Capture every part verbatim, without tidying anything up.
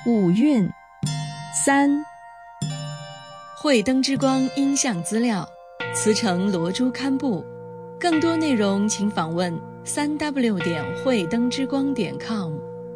五蕴。三、 慧灯之光音像资料，慈诚罗珠刊布。更多内容请访问三 w 点慧灯之光点 com。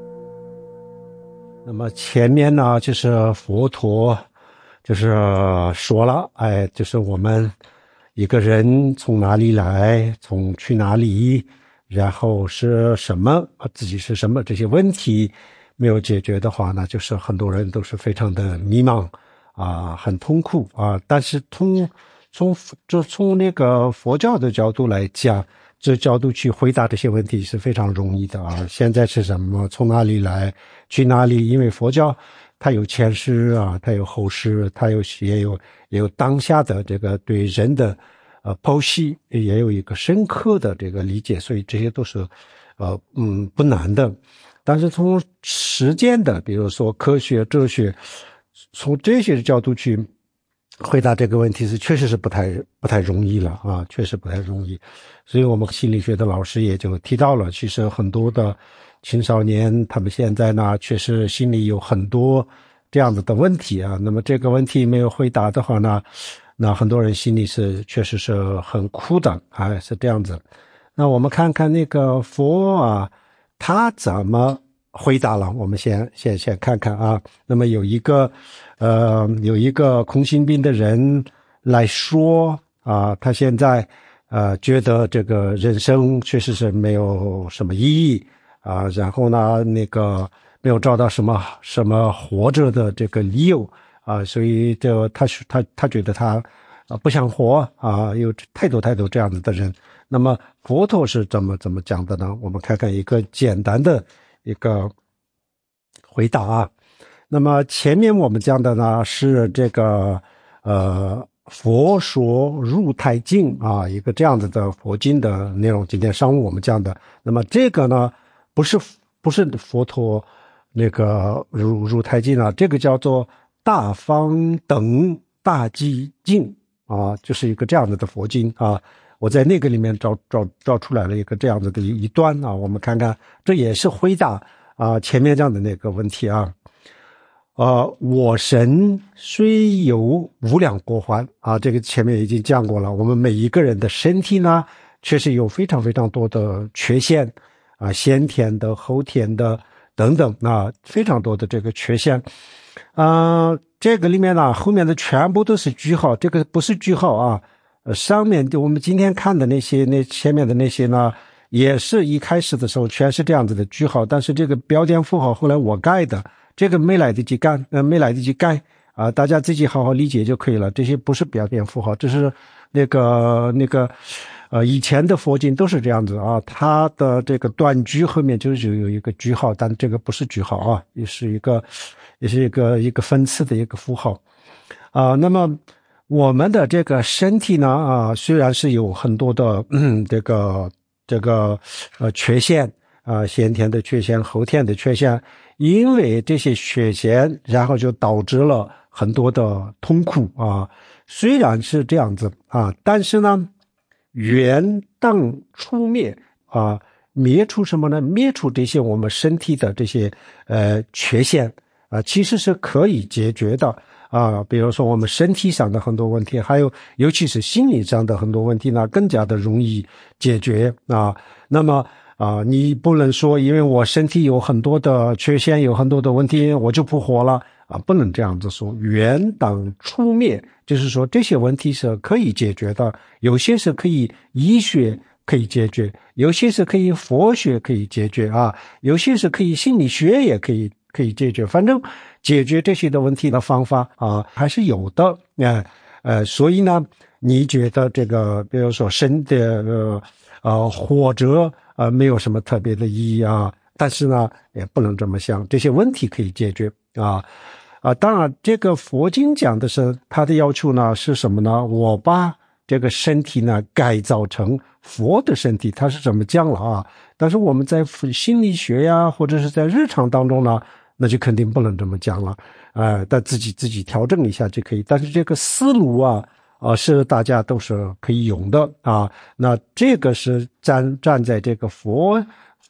那么前面呢，就是佛陀就是说了，哎，就是我们一个人从哪里来，从去哪里，然后是什么，自己是什么，这些问题没有解决的话呢，就是很多人都是非常的迷茫啊，很痛苦啊。但是从从就从那个佛教的角度来讲，这角度去回答这些问题是非常容易的啊。现在是什么？从哪里来？去哪里？因为佛教它有前世啊，它有后世，它有也有也有当下的这个对人的呃剖析，也有一个深刻的这个理解，所以这些都是呃嗯不难的。但是从实践的，比如说科学、哲学，从这些角度去回答这个问题是确实是不太不太容易了啊，确实不太容易。所以我们心理学的老师也就提到了，其实很多的青少年他们现在呢，确实心里有很多这样子的问题啊。那么这个问题没有回答的话呢，那很多人心里是确实是很苦的啊，是这样子。那我们看看那个佛啊，他怎么回答了？我们先先先看看啊。那么有一个呃有一个空心病的人来说啊，他现在呃觉得这个人生确实是没有什么意义啊，然后呢那个没有找到什么什么活着的这个理由啊，所以就他他他觉得他啊不想活啊，有太多太多这样子的人。那么佛陀是怎么怎么讲的呢？我们看看一个简单的一个回答啊。那么前面我们讲的呢是这个呃佛说入胎经啊，一个这样子的佛经的内容。今天上午我们讲的，那么这个呢不是不是佛陀那个入入胎经啊，这个叫做大方等大寂经啊，就是一个这样子的佛经啊。我在那个里面找找找出来了一个这样子的一段啊，我们看看，这也是回答啊前面这样的那个问题啊。呃，我神虽有无量国患啊，这个前面已经讲过了。我们每一个人的身体呢，确实有非常非常多的缺陷啊，先天的、后天的等等啊，非常多的这个缺陷。啊、呃，这个里面呢，后面的全部都是句号，这个不是句号啊。呃，上面我们今天看的那些，那前面的那些呢，也是一开始的时候全是这样子的句号，但是这个标点符号后来我改的，这个没来得及改，呃，没来得及改啊、呃，大家自己好好理解就可以了。这些不是标点符号，这是那个那个，呃，以前的佛经都是这样子啊，它的这个短句后面就是有一个句号，但这个不是句号啊，也是一个，也是一个一个分次的一个符号啊、呃，那么。我们的这个身体呢，啊，虽然是有很多的嗯这个这个呃缺陷啊，先天的缺陷、后天的缺陷，因为这些缺陷，然后就导致了很多的痛苦啊。虽然是这样子啊，但是呢，缘当出灭啊，灭除什么呢？灭除这些我们身体的这些呃缺陷啊，其实是可以解决的。啊，比如说我们身体上的很多问题，还有尤其是心理上的很多问题呢，更加的容易解决啊。那么啊，你不能说因为我身体有很多的缺陷，有很多的问题，我就不活了啊，不能这样子说。缘当出灭，就是说这些问题是可以解决的，有些是可以医学可以解决，有些是可以佛学可以解决啊，有些是可以心理学也可以可以解决，反正解决这些的问题的方法啊还是有的。呃呃，所以呢，你觉得这个比如说生的呃呃活着呃没有什么特别的意义啊，但是呢也不能这么想，这些问题可以解决啊啊。当然这个佛经讲的是它的要求呢是什么呢？我把这个身体呢改造成佛的身体，它是怎么讲了啊？但是我们在心理学呀或者是在日常当中呢，那就肯定不能这么讲了，呃，但自己自己调整一下就可以。但是这个思路啊，啊、呃，是大家都是可以用的啊。那这个是站站在这个佛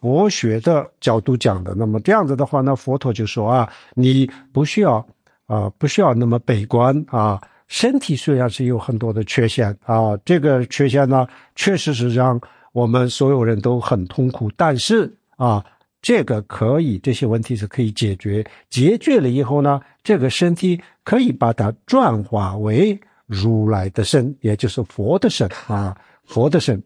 佛学的角度讲的。那么这样子的话呢，佛陀就说啊，你不需要啊、呃，不需要那么悲观啊。身体虽然是有很多的缺陷啊，这个缺陷呢，确实是让我们所有人都很痛苦，但是啊，这个可以，这些问题是可以解决，解决了以后呢，这个身体可以把它转化为如来的身，也就是佛的身啊，佛的身。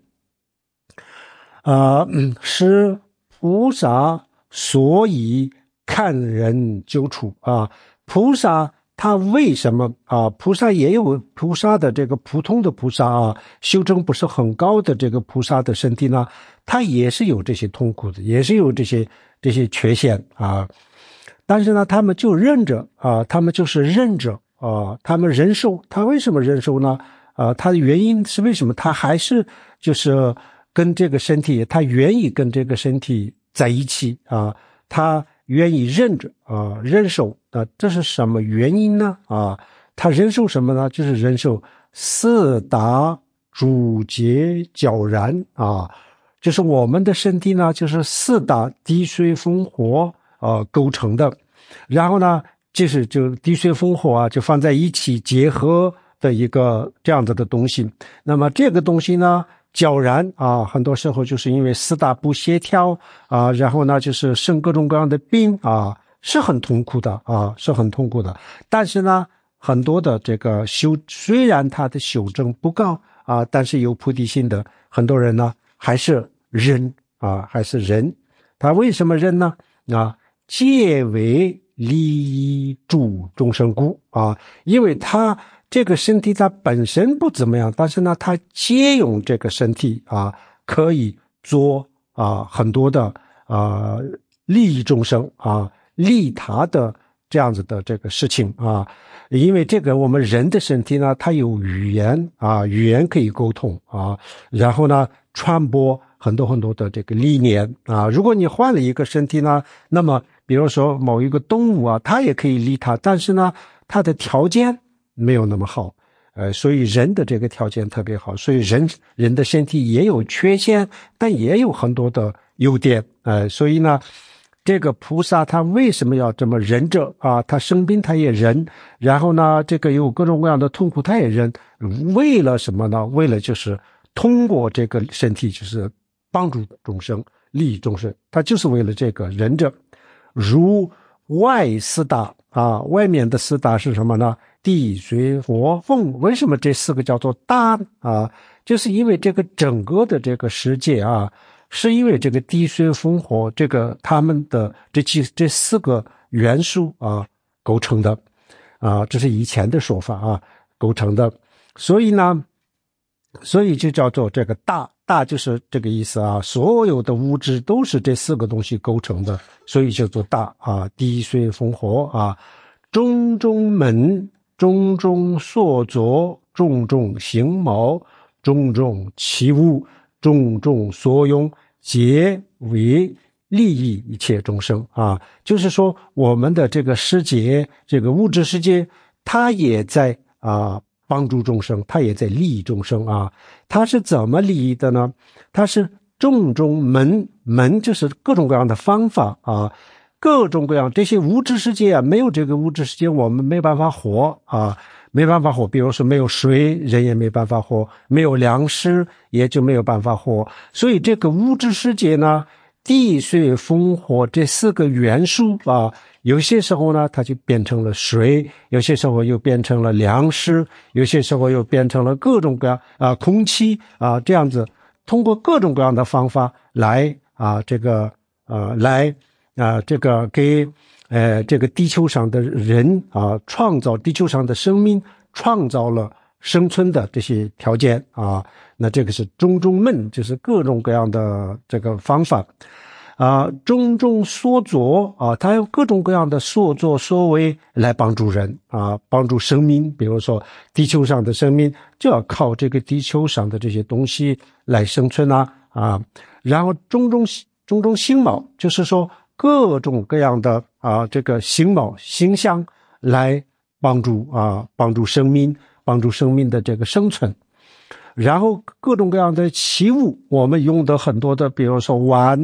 啊、嗯，是菩萨所以看人救处啊，菩萨他为什么啊？菩萨也有菩萨的这个普通的菩萨啊，修正不是很高的这个菩萨的身体呢，他也是有这些痛苦的，也是有这些这些缺陷啊。但是呢，他们就忍着啊，他们就是忍着啊，他们忍受。他为什么忍受呢？啊，他的原因是为什么？他还是就是跟这个身体，他愿意跟这个身体在一起啊，他愿意忍着啊，忍受啊，这是什么原因呢？啊，他忍受什么呢？就是忍受四大诸结皎然啊，就是我们的身体呢，就是四大地水风火啊构成的，然后呢，就是就地水风火啊，就放在一起结合的一个这样子的东西。那么这个东西呢，皎然啊，很多时候就是因为四大不协调啊，然后呢就是生各种各样的病啊，是很痛苦的啊，是很痛苦的。但是呢，很多的这个修，虽然他的修正不高啊，但是有菩提心的很多人呢，还是忍啊，还是忍。他为什么忍呢？啊，皆为利益诸众生故啊，因为他这个身体它本身不怎么样，但是呢，他借用这个身体啊，可以做啊很多的啊利益众生啊，利他的这样子的这个事情啊。因为这个我们人的身体呢，它有语言啊，语言可以沟通啊，然后呢传播很多很多的这个理念啊。如果你换了一个身体呢，那么比如说某一个动物啊，它也可以利他，但是呢，它的条件没有那么好，呃，所以人的这个条件特别好，所以人人的身体也有缺陷，但也有很多的优点，呃，所以呢，这个菩萨他为什么要这么忍着啊？他生病他也忍，然后呢，这个有各种各样的痛苦他也忍，为了什么呢？为了就是通过这个身体，就是帮助众生、利益众生，他就是为了这个忍着。如外四大啊，外面的四大是什么呢？地水火风。为什么这四个叫做大啊？就是因为这个整个的这个世界啊，是因为这个地水风火这个他们的这几这四个元素啊构成的啊，这是以前的说法啊构成的。所以呢，所以就叫做这个大。大就是这个意思啊，所有的物质都是这四个东西构成的，所以叫做大啊，地水风火啊，种种门，种种所作，种种形貌，种种器物，种种所用，皆为利益一切众生啊。就是说，我们的这个世界，这个物质世界，它也在啊帮助众生，它也在利益众生啊。它是怎么利益的呢？它是种种门，门就是各种各样的方法啊，各种各样这些物质世界啊，没有这个物质世界我们没办法活啊，没办法活。比如说没有水，人也没办法活，没有粮食也就没有办法活。所以这个物质世界呢，地水风火这四个元素啊，有些时候呢它就变成了水，有些时候又变成了粮食，有些时候又变成了各种各样啊空气啊，这样子通过各种各样的方法来啊这个呃来啊这个给呃这个地球上的人啊创造地球上的生命，创造了生存的这些条件啊。那这个是种种门，就是各种各样的这个方法啊，种种所作啊，它有各种各样的所作所为来帮助人啊，帮助生命。比如说地球上的生命就要靠这个地球上的这些东西来生存啊啊，然后种种种种形貌，就是说各种各样的啊这个形貌形象来帮助啊帮助生命，帮助生命的这个生存。然后各种各样的器物，我们用的很多的，比如说碗、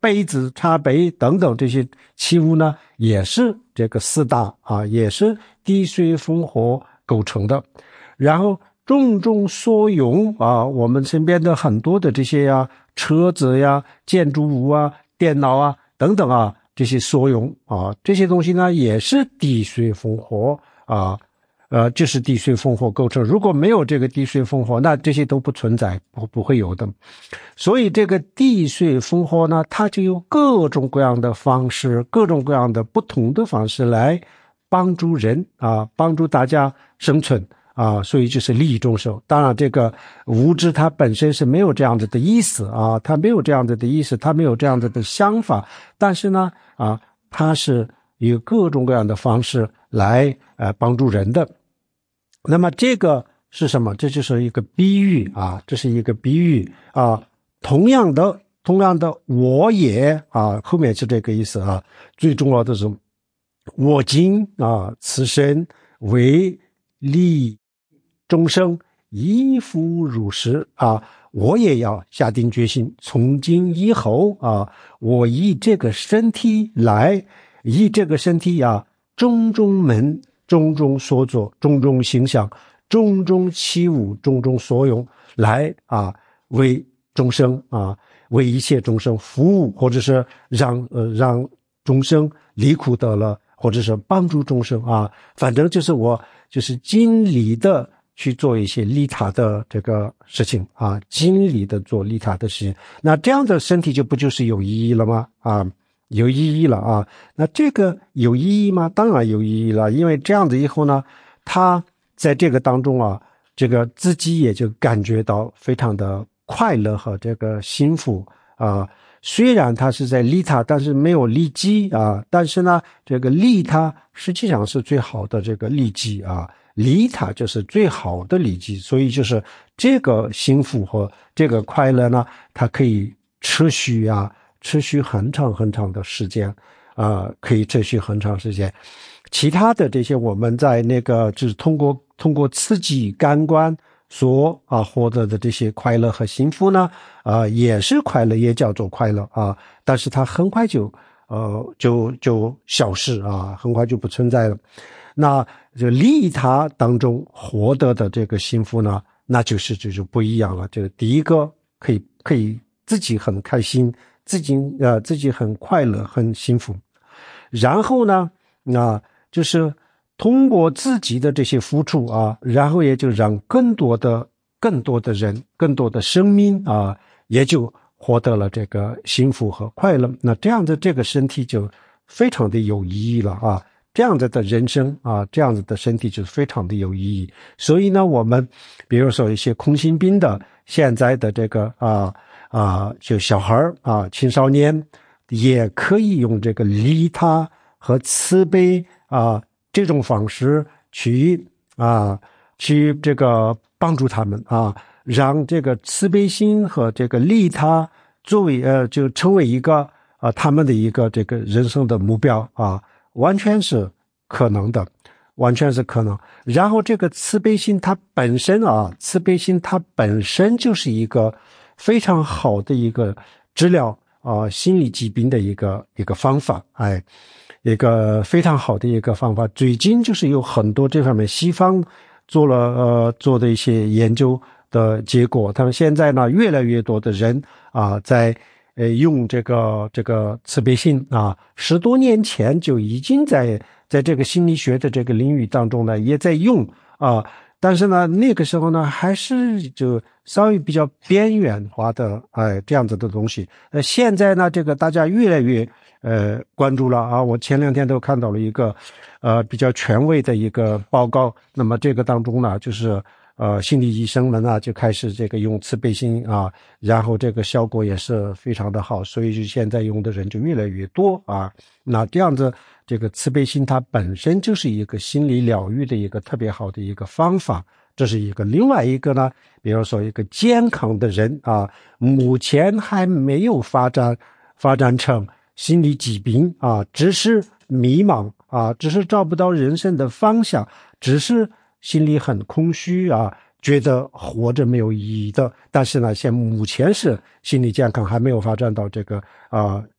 杯子、茶杯等等这些器物呢，也是这个四大啊，也是地水风火构成的。然后种种所用啊，我们身边的很多的这些呀，车子呀、建筑物啊、电脑啊等等啊，这些所用啊，这些东西呢也是地水风火啊，呃，就是地水风火构成。如果没有这个地水风火，那这些都不存在，不不会有的。所以这个地水风火呢，它就有各种各样的方式，各种各样的不同的方式来帮助人啊，帮助大家生存啊，所以就是利益众生。当然这个物质它本身是没有这样子的意思啊，它没有这样子的意思，它没有这样子的想法，但是呢啊，它是有各种各样的方式来呃帮助人的。那么这个是什么？这就是一个比喻啊，这是一个比喻啊。同样的同样的我也啊，后面是这个意思啊。最重要的是我今啊，此身为利众生，亦复如是啊！我也要下定决心，从今以后啊，我以这个身体来，以这个身体啊，种种门、种种所作、种种形象、种种器物、种种所用来啊，为众生啊，为一切众生服务，或者是让呃让众生离苦得乐，或者是帮助众生啊，反正就是我就是尽力的去做一些利他的这个事情啊，尽力的做利他的事情。那这样的身体就不就是有意义了吗？啊，有意义了啊。那这个有意义吗？当然有意义了，因为这样子以后呢，他在这个当中啊，这个自己也就感觉到非常的快乐和这个幸福啊。虽然他是在利他，但是没有利己啊。但是呢，这个利他实际上是最好的这个利己啊，利他就是最好的利己。所以就是这个幸福和这个快乐呢，它可以持续啊，持续很长很长的时间啊，可以持续很长时间。其他的这些我们在那个就是通过通过刺激感官所啊获得的这些快乐和幸福呢，啊也是快乐，也叫做快乐啊，但是它很快就呃就就消失啊，很快就不存在了。那就利他当中获得的这个幸福呢，那就是就就不一样了。这个第一个可以可以自己很开心，自己呃自己很快乐，很幸福。然后呢，那就是通过自己的这些付出啊，然后也就让更多的更多的人、更多的生命啊，也就获得了这个幸福和快乐。那这样的这个身体就非常的有意义了啊！这样子的人生啊，这样子的身体就非常的有意义。所以呢，我们比如说一些空心病的现在的这个啊啊，就小孩啊、青少年，也可以用这个利他和慈悲啊这种方式去啊去这个帮助他们啊，让这个慈悲心和这个利他作为呃就成为一个啊他们的一个这个人生的目标啊，完全是可能的，完全是可能。然后这个慈悲心它本身啊，慈悲心它本身就是一个非常好的一个治疗啊心理疾病的一个一个方法，哎。一个非常好的一个方法，最近就是有很多这方面西方做了呃做的一些研究的结果，他们现在呢越来越多的人啊在呃用这个这个慈悲心啊，十多年前就已经在在这个心理学的这个领域当中呢也在用啊，但是呢那个时候呢还是就稍微比较边缘化的哎这样子的东西，呃现在呢这个大家越来越呃，关注了啊！我前两天都看到了一个，呃，比较权威的一个报告。那么这个当中呢，就是呃，心理医生们呢就开始这个用慈悲心啊，然后这个效果也是非常的好，所以就现在用的人就越来越多啊。那这样子，这个慈悲心它本身就是一个心理疗愈的一个特别好的一个方法，这是一个。另外一个呢，比如说一个健康的人啊，目前还没有发展发展成心理疾病啊，只是迷茫啊，只是找不到人生的方向，只是心里很空虚啊，觉得活着没有意义的。但是呢，现目前是心理健康还没有发展到这个啊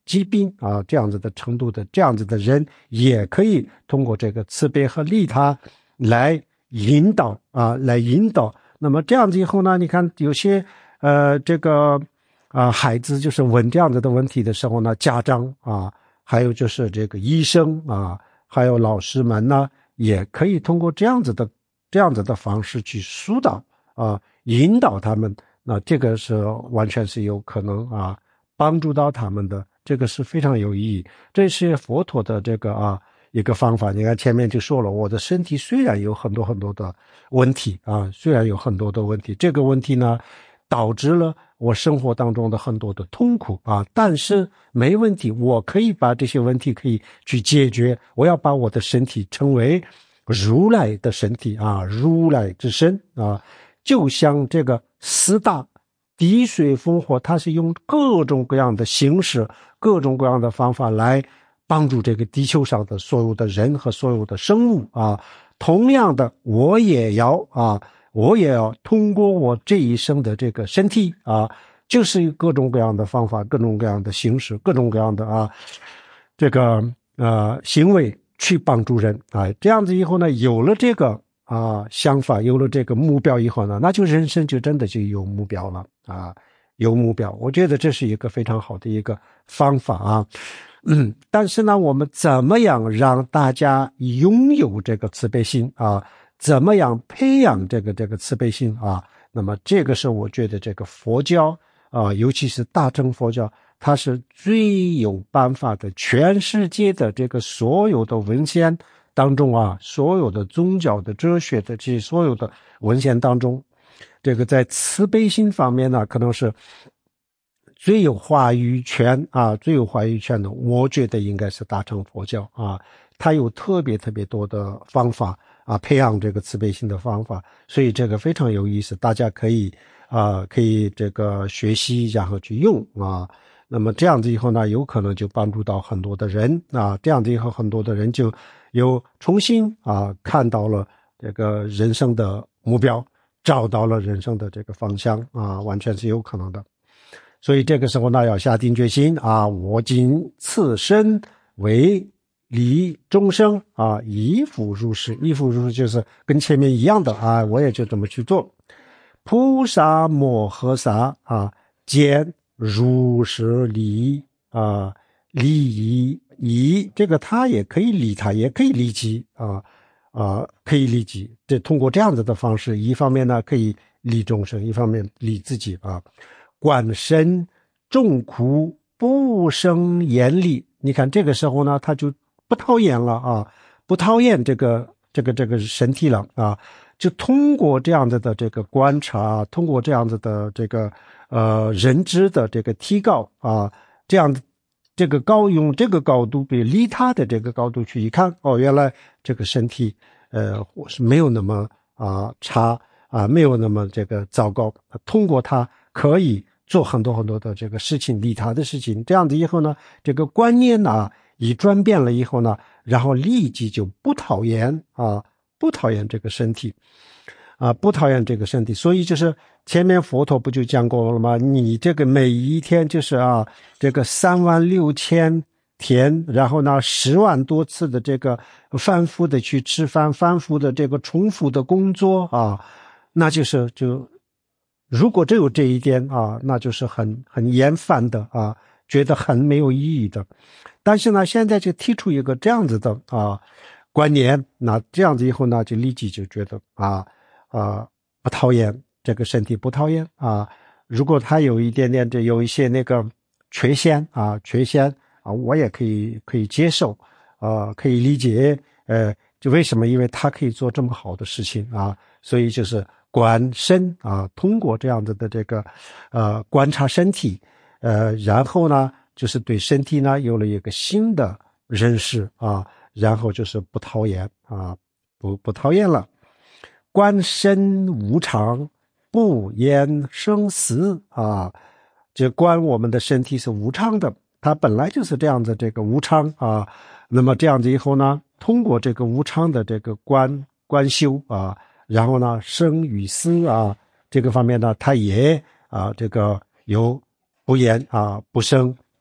疾病啊，这样子的程度的这样子的人，也可以通过这个慈悲和利他来引导啊，来引导。那么这样子以后呢，你看有些呃这个啊孩子就是问这样子的问题的时候呢，家长啊，还有就是这个医生啊，还有老师们呢，也可以通过这样子的这样子的方式去疏导啊，引导他们。那这个是完全是有可能啊帮助到他们的，这个是非常有意义。这是佛陀的这个啊一个方法。你看前面就说了，我的身体虽然有很多很多的问题啊，虽然有很多的问题，这个问题呢导致了我生活当中的很多的痛苦啊，但是没问题，我可以把这些问题可以去解决。我要把我的身体称为如来的身体啊，如来之身啊，就像这个四大地水风火，它是用各种各样的形式、各种各样的方法来帮助这个地球上的所有的人和所有的生物啊。同样的，我也要啊，我也要通过我这一生的这个身体啊，就是各种各样的方法、各种各样的形式、各种各样的啊这个呃行为去帮助人啊。这样子以后呢，有了这个啊想法，有了这个目标以后呢，那就人生就真的就有目标了啊，有目标。我觉得这是一个非常好的一个方法啊。嗯，但是呢，我们怎么样让大家拥有这个慈悲心啊？怎么样培养这个这个慈悲心啊？那么这个是我觉得这个佛教啊，尤其是大乘佛教，它是最有办法的。全世界的这个所有的文献当中啊，所有的宗教的哲学的这些所有的文献当中，这个在慈悲心方面呢，可能是最有话语权啊，最有话语权的，我觉得应该是大乘佛教啊，它有特别特别多的方法啊，培养这个慈悲心的方法，所以这个非常有意思，大家可以啊，可以这个学习，然后去用啊。那么这样子以后呢，有可能就帮助到很多的人啊，这样子以后很多的人就有重新啊看到了这个人生的目标，找到了人生的这个方向啊，完全是有可能的。所以这个时候呢，要下定决心啊！我今次身为利众生啊，依父如是，依父如是就是跟前面一样的啊，我也就这么去做。菩萨摩诃萨啊，见如是理啊，利益以这个他也可以利他，也可以利己啊啊，可以利己。这通过这样子的方式，一方面呢可以利众生，一方面利自己啊。观身众苦不生厌离，你看这个时候呢，他就不讨厌了啊，不讨厌这个这个这个身体了啊，就通过这样子的这个观察，通过这样子的这个呃认知的这个提高啊，这样这个高用这个高度比利他的这个高度去一看，哦，原来这个身体呃是没有那么啊差啊，没有那么这个糟糕，通过它可以做很多很多的这个事情，利他的事情。这样子以后呢，这个观念呢一转变了以后呢，然后立即就不讨厌啊，不讨厌这个身体啊，不讨厌这个身体。所以就是前面佛陀不就讲过了吗？你这个每一天就是啊，这个三万六千天，然后呢十万多次的这个反复的去吃饭，反复的这个重复的工作啊，那就是就。如果只有这一点啊，那就是很很厌烦的啊，觉得很没有意义的。但是呢，现在就提出一个这样子的啊观念，那这样子以后呢，就立即就觉得啊啊不讨厌这个身体，不讨厌啊。如果他有一点点这有一些那个缺陷啊，缺陷啊，我也可以可以接受啊，可以理解。呃，就为什么？因为他可以做这么好的事情啊，所以就是。观身啊，通过这样子的这个呃观察身体，呃，然后呢，就是对身体呢有了一个新的认识啊，然后就是不讨厌啊，不不讨厌了。观身无常，不言生死啊，就观我们的身体是无常的，它本来就是这样的这个无常啊。那么这样子以后呢，通过这个无常的这个观观修啊。然后呢，生与死啊，这个方面呢，它也啊，这个有不言啊，不生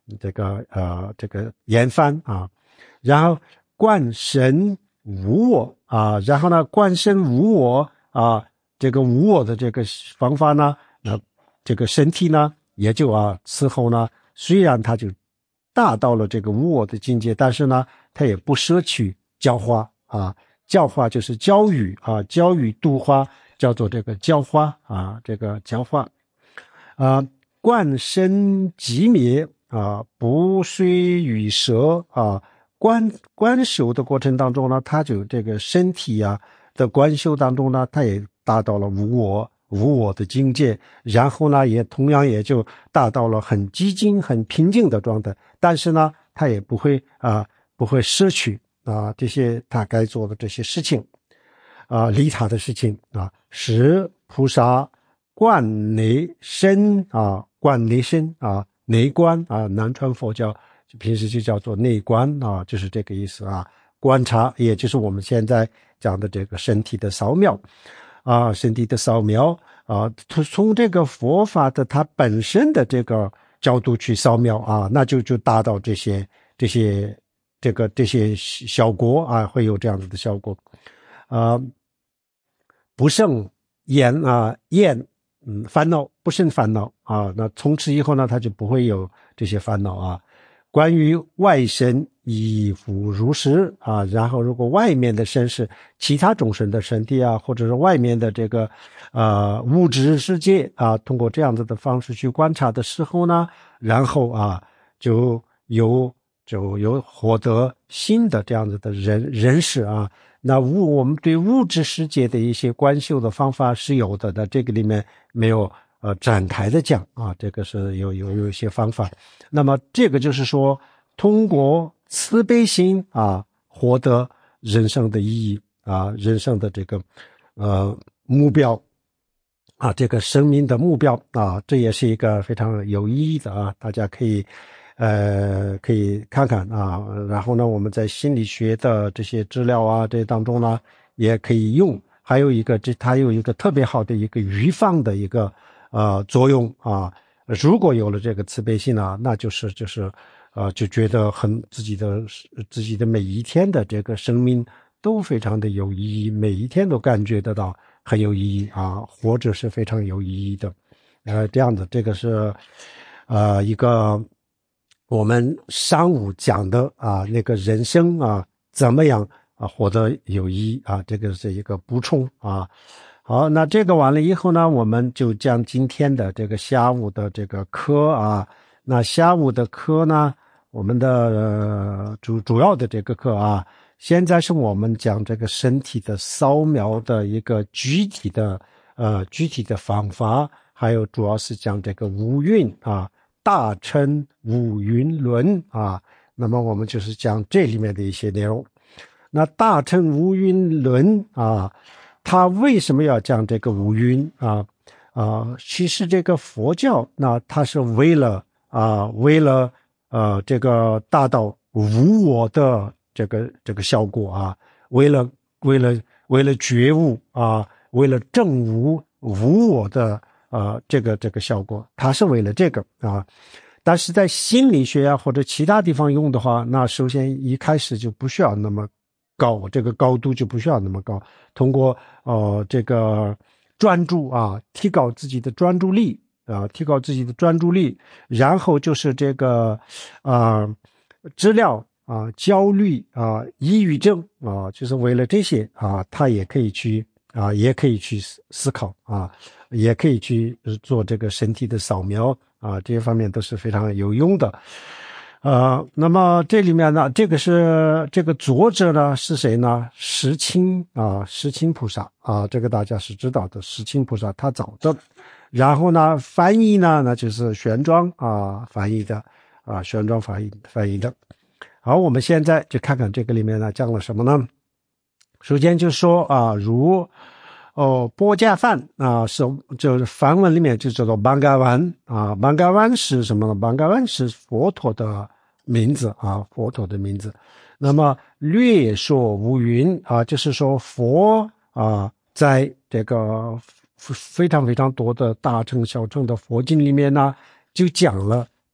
这个呃这个严藩啊，然后观神无我啊，然后呢观身无我啊，这个无我的这个方法呢，那这个身体呢也就啊此后呢，虽然他就达到了这个无我的境界，但是呢他也不舍去教化啊，教化就是教育啊，教育度化叫做这个教化啊，这个教化啊，观身寂灭啊，不随与舍啊，观观修的过程当中呢，他就这个身体啊的观修当中呢，他也达到了无我无我的境界，然后呢，也同样也就达到了很寂静、很平静的状态。但是呢，他也不会啊，不会失去啊这些他该做的这些事情啊，利他的事情啊，使菩萨观内身啊，观内身啊。内观啊，南传佛教平时就叫做内观啊，就是这个意思啊。观察，也就是我们现在讲的这个身体的扫描啊，身体的扫描啊，从这个佛法的它本身的这个角度去扫描啊，那就就达到这些这些这个这些效果啊，会有这样子的效果啊，不胜厌啊厌。嗯，烦恼不生烦恼啊，那从此以后呢，他就不会有这些烦恼啊。关于外身亦复如是啊，然后如果外面的身是其他众生的身体啊，或者是外面的这个呃物质世界啊，通过这样子的方式去观察的时候呢，然后啊就有就有获得新的这样子的人认识啊。那物我们对物质世界的一些观修的方法是有的的，这个里面没有呃展开的讲啊，这个是有有有一些方法。那么这个就是说，通过慈悲心啊，获得人生的意义啊，人生的这个呃目标啊，这个生命的目标啊，这也是一个非常有意义的啊，大家可以。呃，可以看看啊，然后呢，我们在心理学的这些资料啊，这当中呢，也可以用。还有一个，这它有一个特别好的一个预防的一个呃作用啊。如果有了这个慈悲心啊，那就是就是呃，就觉得很自己的自己的每一天的这个生命都非常的有意义，每一天都感觉得到很有意义啊，活着是非常有意义的。呃，这样子，这个是呃一个。我们上午讲的啊，那个人生啊，怎么样啊活得有意义啊？这个是一个补充啊。好，那这个完了以后呢，我们就将今天的这个下午的这个课啊，那下午的课呢，我们的、呃、主主要的这个课啊，现在是我们讲这个身体的扫描的一个具体的呃具体的方法，还有主要是讲这个五蕴啊。大乘五蕴论啊，那么我们就是讲这里面的一些内容。那大乘五蕴论啊，它为什么要讲这个五蕴啊？啊，其实这个佛教，那它是为了啊，为了呃这个达到无我的这个这个效果啊，为了为了为了觉悟啊，为了证悟无我的。呃，这个这个效果，它是为了这个啊，但是在心理学啊或者其他地方用的话，那首先一开始就不需要那么高，这个高度就不需要那么高。通过呃这个专注啊，提高自己的专注力啊，提高自己的专注力，然后就是这个啊、呃、治疗啊焦虑啊抑郁症啊，就是为了这些啊，他也可以去啊也可以去思考啊。也可以去做这个身体的扫描啊，这些方面都是非常有用的。呃，那么这里面呢，这个是这个作者呢是谁呢？石青啊，石青菩萨啊，这个大家是知道的，石青菩萨他找的。然后呢，翻译呢，那就是玄奘啊翻译的啊，玄奘翻译翻译的。好，我们现在就看看这个里面呢讲了什么呢？首先就说啊，如。哦，波伽梵啊，是就是梵文里面就叫做班嘎湾啊，班嘎湾是什么呢？班嘎湾是佛陀的名字啊，佛陀的名字。那么略说无云啊，就是说佛啊，在这个非常非常多的大乘小乘的佛经里面呢，就讲了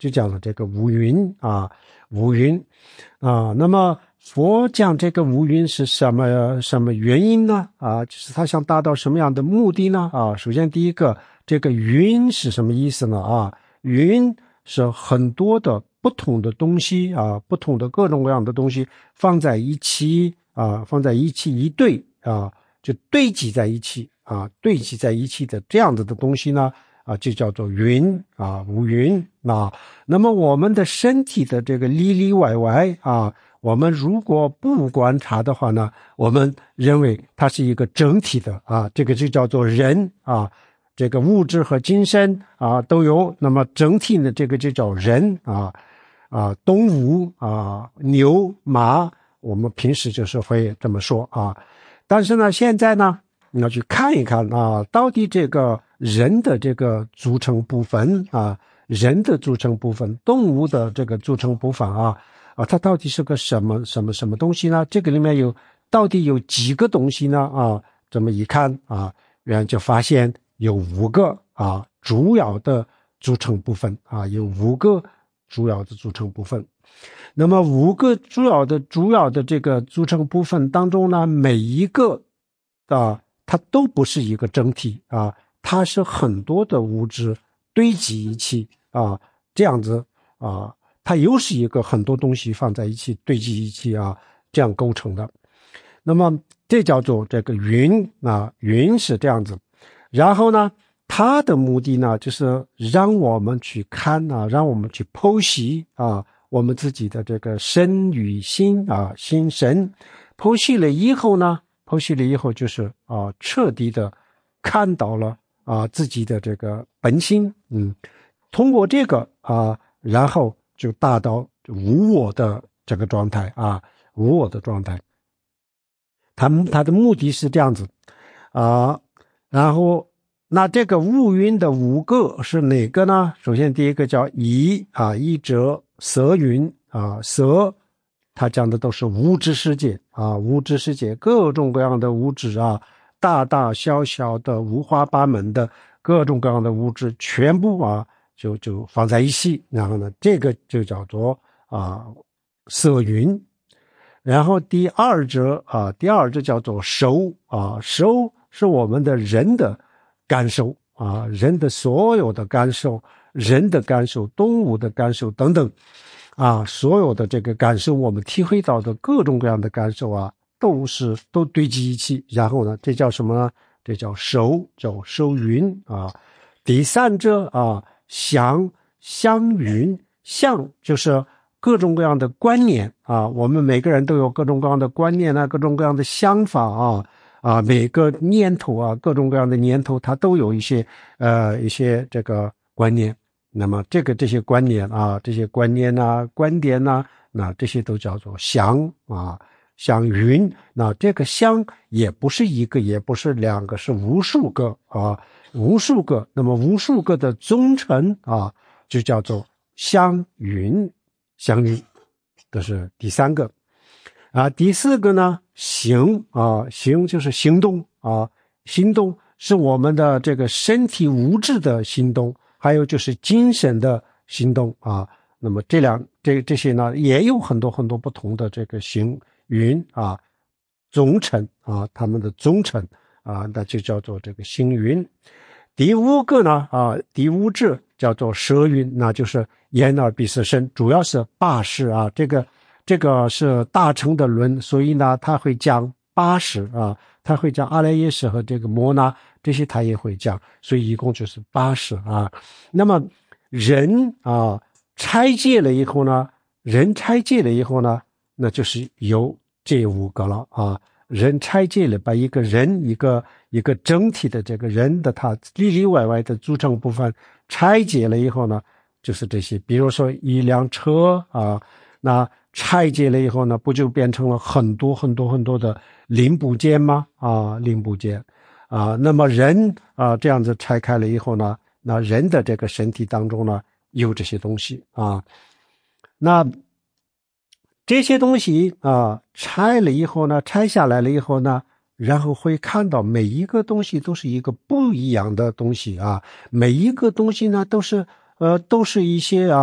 就讲了这个五蕴啊，五蕴啊。那么佛讲这个五蕴是什么什么原因呢？啊，就是他想达到什么样的目的呢？啊，首先第一个，这个蕴是什么意思呢？啊，蕴是很多的不同的东西啊，不同的各种各样的东西放在一起啊，放在一起一对啊，就堆积在一起啊，堆积在一起的这样子的东西呢，啊，就叫做云啊，五云啊。那么我们的身体的这个里里外外啊，我们如果不观察的话呢，我们认为它是一个整体的啊，这个就叫做人啊，这个物质和精神啊都有。那么整体的这个就叫人啊啊，动物啊，牛马，我们平时就是会这么说啊。但是呢，现在呢，你要去看一看啊，到底这个人的这个组成部分啊，人的组成部分，动物的这个组成部分啊，啊，它到底是个什么什么什么东西呢？这个里面有到底有几个东西呢？啊，这么一看啊，然后就发现有五个啊主要的组成部分啊，有五个主要的组成部分。那么五个主要的主要的这个组成部分当中呢，每一个啊，它都不是一个整体啊，它是很多的物质堆积一起啊，这样子啊，它又是一个很多东西放在一起堆积一起啊，这样构成的。那么这叫做这个云啊，云是这样子。然后呢，它的目的呢，就是让我们去看啊，让我们去剖析啊，我们自己的这个身与心啊，心神剖析了以后呢，剖析了以后就是啊，彻底的看到了啊自己的这个本心，嗯，通过这个啊，然后就达到无我的这个状态啊，无我的状态。他他的目的是这样子啊，然后那这个五蕴的五个是哪个呢？首先第一个叫意啊，意者色蕴啊，色它讲的都是物质世界啊，物质世界各种各样的物质啊，大大小小的五花八门的各种各样的物质全部啊就就放在一起，然后呢这个就叫做啊色蕴。然后第二者啊，第二者叫做受啊，受是我们的人的感受啊，人的所有的感受，人的感受，动物的感受等等啊，所有的这个感受，我们体会到的各种各样的感受啊，都是都堆积一起，然后呢，这叫什么呢？这叫受，叫受蕴啊。第三者啊，想，想蕴，想就是各种各样的观念啊，我们每个人都有各种各样的观念啊，各种各样的想法啊，啊，每个念头啊，各种各样的念头，它都有一些呃一些这个观念。那么这个这些观念啊，这些观念啊，观点啊，那这些都叫做想啊，想蕴。那这个想也不是一个，也不是两个，是无数个啊，无数个。那么无数个的总称啊，就叫做想蕴。相遇，这是第三个啊。第四个呢，行啊，行就是行动啊，行动是我们的这个身体物质的行动，还有就是精神的行动啊。那么这两这这些呢，也有很多很多不同的这个行云啊，总称啊，他们的总称啊，那就叫做这个行云。第五个呢啊，第五者叫做舌云，那就是眼耳鼻舌身，主要是八识啊，这个这个是大乘的论，所以呢他会讲八识啊，他会讲阿赖耶识和这个摩那，这些他也会讲，所以一共就是八识啊。那么人啊拆解了以后呢，人拆解了以后呢，那就是有这五个了啊。人拆解了，把一个人一个一个整体的这个人的他里里外外的组成部分拆解了以后呢，就是这些。比如说一辆车啊，那拆解了以后呢，不就变成了很多很多很多的零部件吗？啊，零部件啊。那么人啊这样子拆开了以后呢，那人的这个身体当中呢有这些东西啊。那这些东西啊，拆了以后呢，拆下来了以后呢，然后会看到每一个东西都是一个不一样的东西啊，每一个东西呢都是呃都是一些啊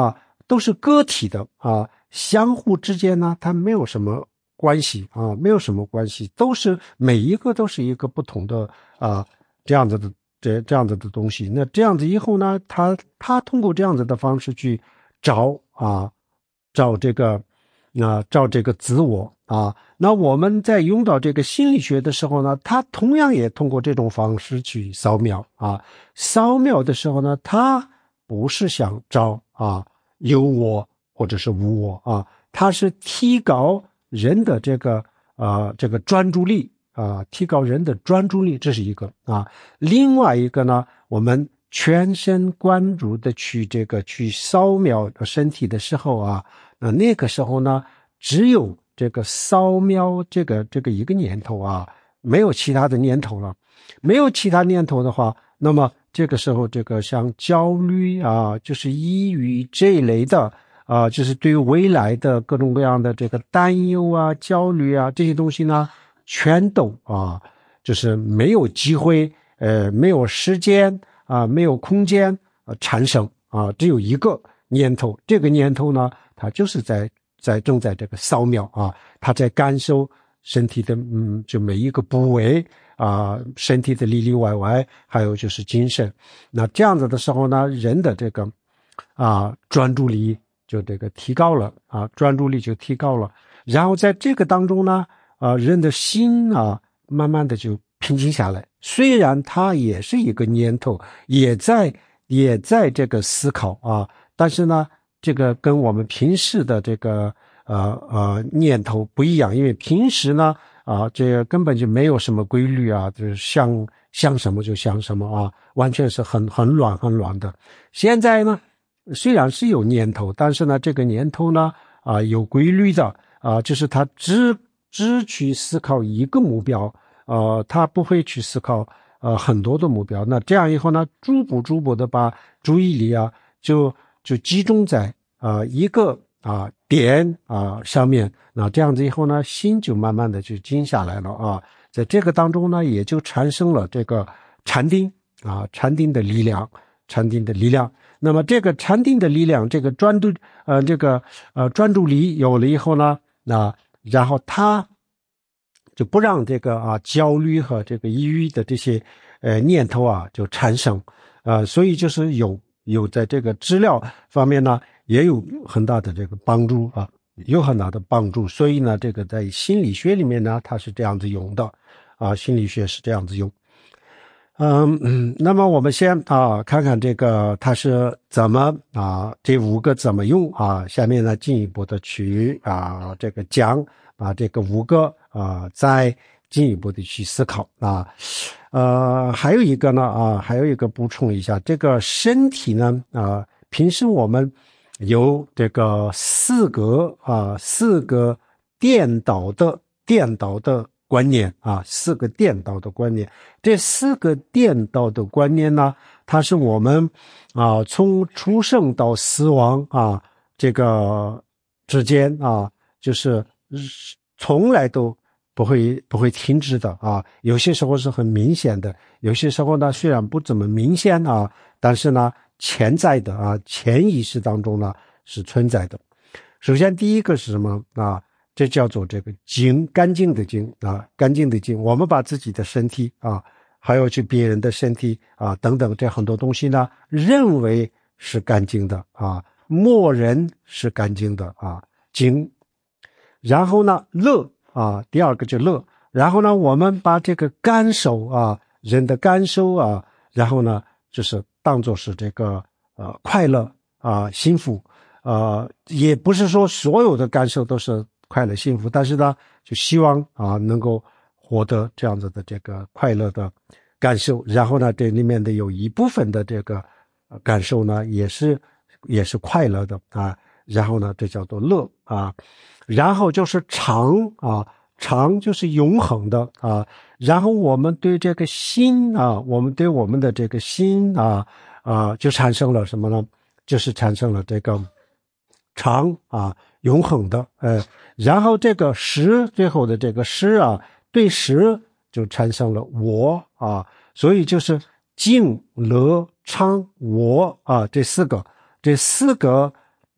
都是个体的啊，相互之间呢，它没有什么关系啊，没有什么关系，都是每一个都是一个不同的啊这样子的这这样子的东西。那这样子以后呢，他他通过这样子的方式去找啊找这个啊找这个自我啊。那我们在用到这个心理学的时候呢，他同样也通过这种方式去扫描啊。扫描的时候呢，他不是想找啊有我或者是无我啊，他是提高人的这个呃这个专注力啊，提高人的专注力，这是一个啊。另外一个呢，我们全神贯注的去这个去扫描身体的时候啊，那那个时候呢，只有这个扫描这个这个一个念头啊，没有其他的念头了。没有其他念头的话，那么这个时候这个像焦虑啊，就是抑郁这一类的啊、呃，就是对于未来的各种各样的这个担忧啊、焦虑啊这些东西呢，全都啊，就是没有机会，呃，没有时间啊、呃，没有空间啊、呃、产生啊，只有一个念头，这个念头呢，它就是在在正在这个扫描啊，它在感受身体的嗯，就每一个部位啊，身体的里里外外，还有就是精神。那这样子的时候呢，人的这个啊专注力就这个提高了啊，专注力就提高了。然后在这个当中呢，啊，人的心啊，慢慢的就平静下来。虽然它也是一个念头，也在也在这个思考啊，但是呢，这个跟我们平时的这个呃呃念头不一样，因为平时呢啊，这个根本就没有什么规律啊，就是想想什么就想什么啊，完全是很很乱很乱的。现在呢，虽然是有念头，但是呢，这个念头呢啊有规律的啊，就是他只只去思考一个目标，呃，他不会去思考呃很多的目标。那这样以后呢，逐步逐步的把注意力啊就就集中在啊、呃、一个啊点啊上面。那这样子以后呢，心就慢慢的就静下来了啊。在这个当中呢，也就产生了这个禅定啊，禅定的力量，禅定的力量。那么这个禅定的力量，这个专注呃这个呃专注力有了以后呢，那然后他就不让这个啊焦虑和这个抑郁的这些呃念头啊就产生，呃，所以就是有有在这个治疗方面呢也有很大的这个帮助啊，有很大的帮助。所以呢，这个在心理学里面呢，它是这样子用的啊，心理学是这样子用。嗯嗯，那么我们先啊看看这个它是怎么啊这五个怎么用啊，下面呢进一步的去啊这个讲把这个五个啊再进一步的去思考啊。呃还有一个呢啊还有一个补充一下，这个身体呢啊平时我们有这个四个啊四个颠倒的颠倒的观念啊，四个颠倒的观念。这四个颠倒的观念呢，它是我们啊从出生到死亡啊这个之间啊，就是从来都不会不会停止的啊。有些时候是很明显的，有些时候呢虽然不怎么明显啊，但是呢潜在的啊潜意识当中呢是存在的。首先第一个是什么啊？这叫做这个净，干净的净啊，干净的净。我们把自己的身体啊，还有去别人的身体啊等等这很多东西呢，认为是干净的啊，默认是干净的啊，净。然后呢，乐啊，第二个就乐。然后呢，我们把这个感受啊，人的感受啊，然后呢，就是当作是这个呃快乐啊，幸福。呃，也不是说所有的感受都是快乐幸福，但是呢，就希望啊能够获得这样子的这个快乐的感受。然后呢，这里面的有一部分的这个感受呢，也是也是快乐的啊。然后呢，这叫做乐啊。然后就是常啊，常就是永恒的啊。然后我们对这个心啊，我们对我们的这个心啊啊，就产生了什么呢？就是产生了这个常啊，永恒的，呃，然后这个识，最后的这个识啊，对识就产生了我啊，所以就是净、乐、常、我啊，这四个，这四个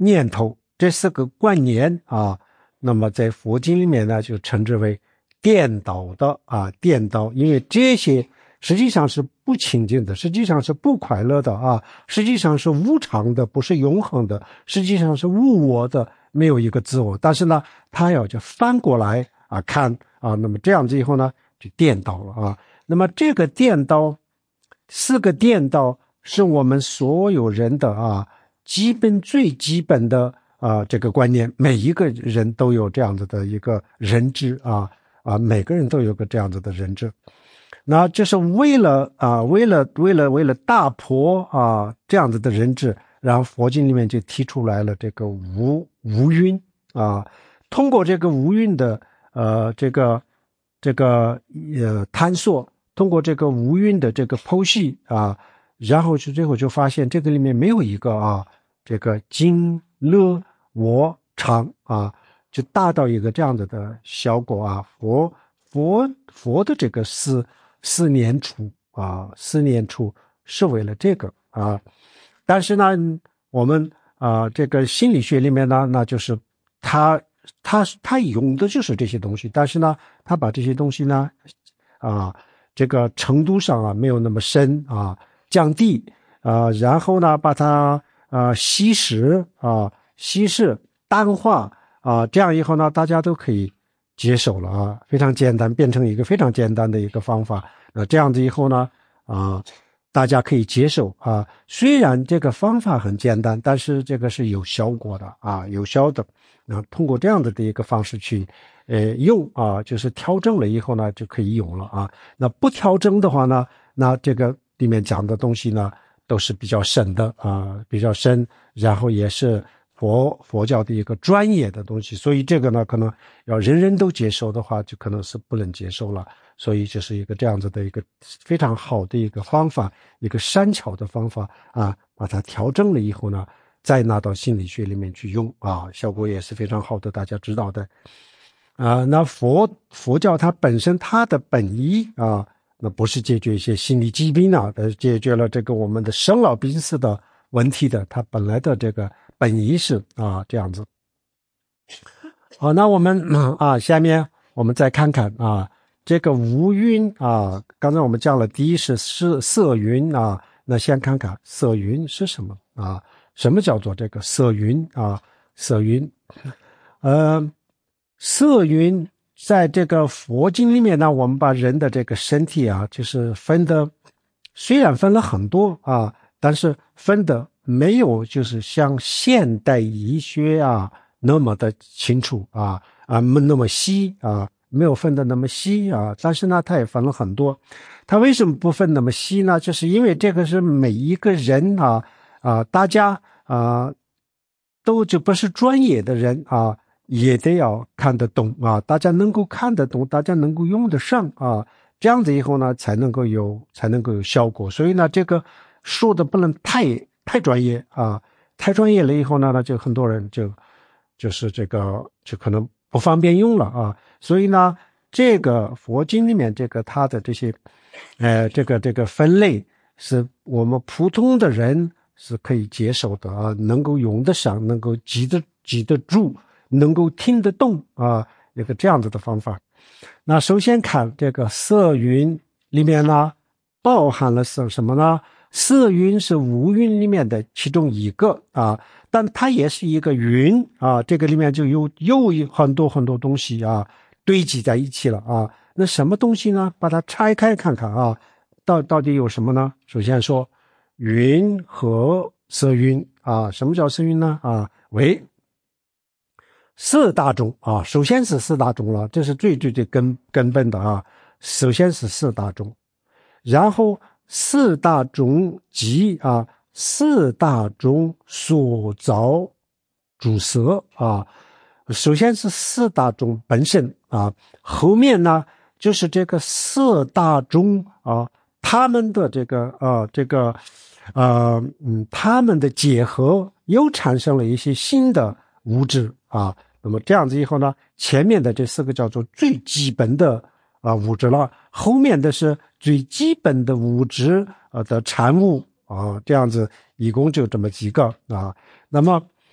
念头，这四个观念啊，那么在佛经里面呢就称之为颠倒的啊，颠倒，因为这些实际上是不清净的，实际上是不快乐的啊，实际上是无常的，不是永恒的，实际上是无我的，没有一个自我。但是呢，他要就翻过来啊看啊，那么这样子以后呢，就颠倒了啊。那么这个颠倒，四个颠倒是我们所有人的啊基本最基本的啊这个观念，每一个人都有这样子的一个认知啊啊，每个人都有个这样子的认知。那这是为了啊，为了为了为了打破啊这样子的认知，然后佛经里面就提出来了这个无无蕴啊，通过这个无蕴的呃这个这个呃探索，通过这个无蕴的这个剖析啊，然后就最后就发现这个里面没有一个啊这个经乐我常啊，就达到一个这样子的效果啊。佛佛佛的这个四四念处啊，四念处是为了这个啊。但是呢，我们啊这个心理学里面呢，那就是他他他用的就是这些东西，但是呢，他把这些东西呢啊这个程度上啊没有那么深啊，降低啊，然后呢把它啊稀释啊稀释淡化啊，这样以后呢大家都可以接受了啊，非常简单，变成一个非常简单的一个方法。那这样子以后呢啊大家可以接受啊，虽然这个方法很简单，但是这个是有效果的啊，有效的。那通过这样子的一个方式去呃用啊，就是调整了以后呢就可以用了啊。那不调整的话呢，那这个里面讲的东西呢都是比较深的啊，比较深，然后也是佛佛教的一个专业的东西，所以这个呢可能要人人都接受的话就可能是不能接受了。所以这是一个这样子的一个非常好的一个方法，一个善巧的方法啊，把它调整了以后呢再拿到心理学里面去用啊，效果也是非常好的，大家知道的啊。那佛佛教它本身它的本意啊，那不是解决一些心理疾病啊，而解决了这个我们的生老病死的问题的，它本来的这个本意是啊这样子。好，那我们啊下面我们再看看啊这个无蕴啊，刚才我们讲了第一是色色蕴啊，那先看看色蕴是什么啊？什么叫做这个色蕴啊？色蕴呃色蕴在这个佛经里面呢，我们把人的这个身体啊就是分的，虽然分了很多啊，但是分的没有就是像现代医学啊那么的清楚啊啊那么细啊，没有分的那么细啊，但是呢它也分了很多。它为什么不分那么细呢？就是因为这个是每一个人啊啊大家啊都就不是专业的人啊也得要看得懂啊，大家能够看得懂，大家能够用得上啊，这样子以后呢才能够有才能够有效果。所以呢这个说的不能太太专业啊，太专业了以后呢那就很多人就就是这个就可能不方便用了啊。所以呢这个佛经里面这个它的这些呃这个这个分类是我们普通的人是可以接受的啊，能够用得上，能够记得记得住，能够听得懂啊，一个这样子的方法。那首先看这个色蕴里面呢包含了是什么呢？色蕴是无蕴里面的其中一个啊，但它也是一个蕴啊，这个里面就有有很多很多东西啊堆积在一起了啊。那什么东西呢？把它拆开看看啊，到到底有什么呢？首先说蕴和色蕴啊，什么叫色蕴呢？啊，为四大种啊，首先是四大种了，这是最最最根根本的啊。首先是四大种，然后四大种即啊，四大种所造诸色啊。首先是四大种本身啊，后面呢就是这个四大种啊，他们的这个啊这个呃嗯，他们的结合又产生了一些新的物质啊。那么这样子以后呢，前面的这四个叫做最基本的啊物质了，后面的是最基本的物质啊的产物啊，这样子一共就这么几个啊。那么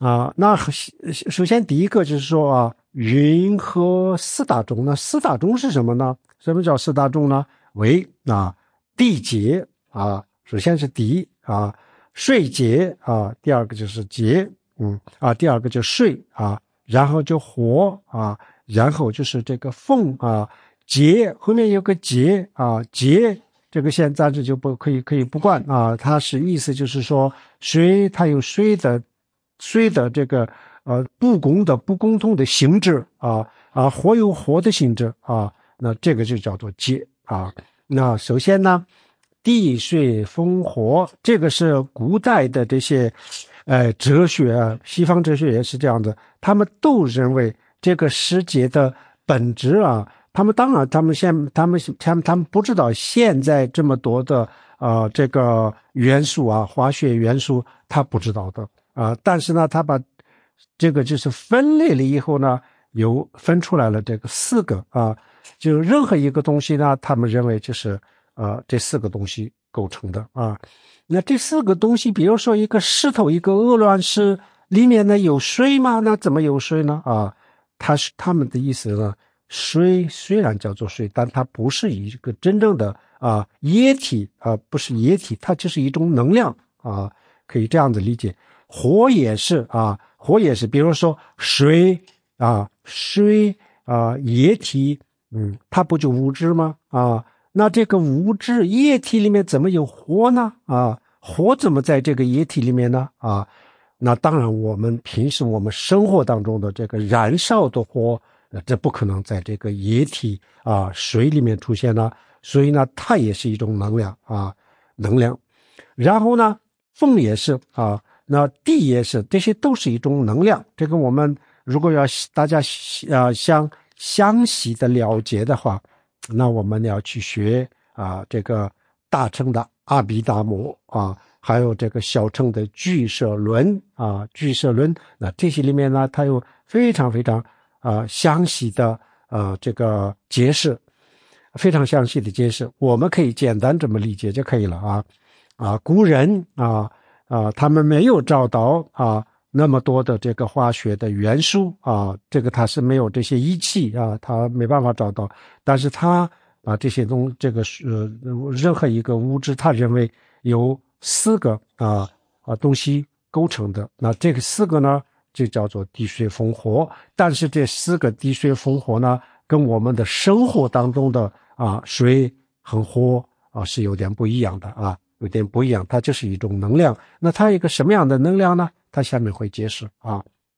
啊，那首先第一个就是说啊，云和四大众呢，四大众是什么呢？什么叫四大众呢？为啊地劫啊，首先是地啊，水劫啊，第二个就是劫，嗯啊，第二个就是水啊，然后就火啊，然后就是这个风啊，劫后面有个劫啊，劫这个现暂时就不可以可以不管啊，它是意思就是说水它有水的。水的这个呃不共的不共同的性质啊啊，火有火的性质啊，那这个就叫做劫啊。那首先呢，地水风火，这个是古代的这些呃哲学，西方哲学也是这样的，他们都认为这个世界的本质啊，他们当然他们现他们他们他们不知道现在这么多的呃这个元素啊，化学元素他不知道的。啊，但是呢，他把这个就是分类了以后呢，有分出来了这个四个啊，就任何一个东西呢，他们认为就是呃这四个东西构成的啊。那这四个东西，比如说一个石头，一个鹅卵石里面呢有水吗？那怎么有水呢？啊，他是他们的意思呢，水虽然叫做水，但它不是一个真正的啊液体啊，不是液体，它就是一种能量啊，可以这样子理解。火也是啊，火也是，比如说水啊，水啊，液体，嗯，它不就物质吗？啊，那这个物质液体里面怎么有火呢？啊，火怎么在这个液体里面呢？啊，那当然，我们平时我们生活当中的这个燃烧的火，这不可能在这个液体啊水里面出现呢，所以呢，它也是一种能量啊，能量。然后呢，风也是啊。那地也是，这些都是一种能量。这个我们如果要大家呃想详细的了解的话，那我们要去学啊这个大乘的阿毗达摩啊，还有这个小乘的俱舍论啊，俱舍论。那这些里面呢，它有非常非常啊详细的呃这个解释，非常详细的解释。我们可以简单这么理解就可以了啊啊，古人啊。啊，他们没有找到啊那么多的这个化学的元素啊，这个他是没有这些仪器啊，他没办法找到。但是他把这些东这个呃任何一个物质，他认为有四个啊啊东西构成的。那这个四个呢，就叫做地水风火。但是这四个地水风火呢，跟我们的生活当中的啊水和火啊是有点不一样的啊。有点不一样，它就是一种能量。那它一个什么样的能量呢？它下面会解释啊。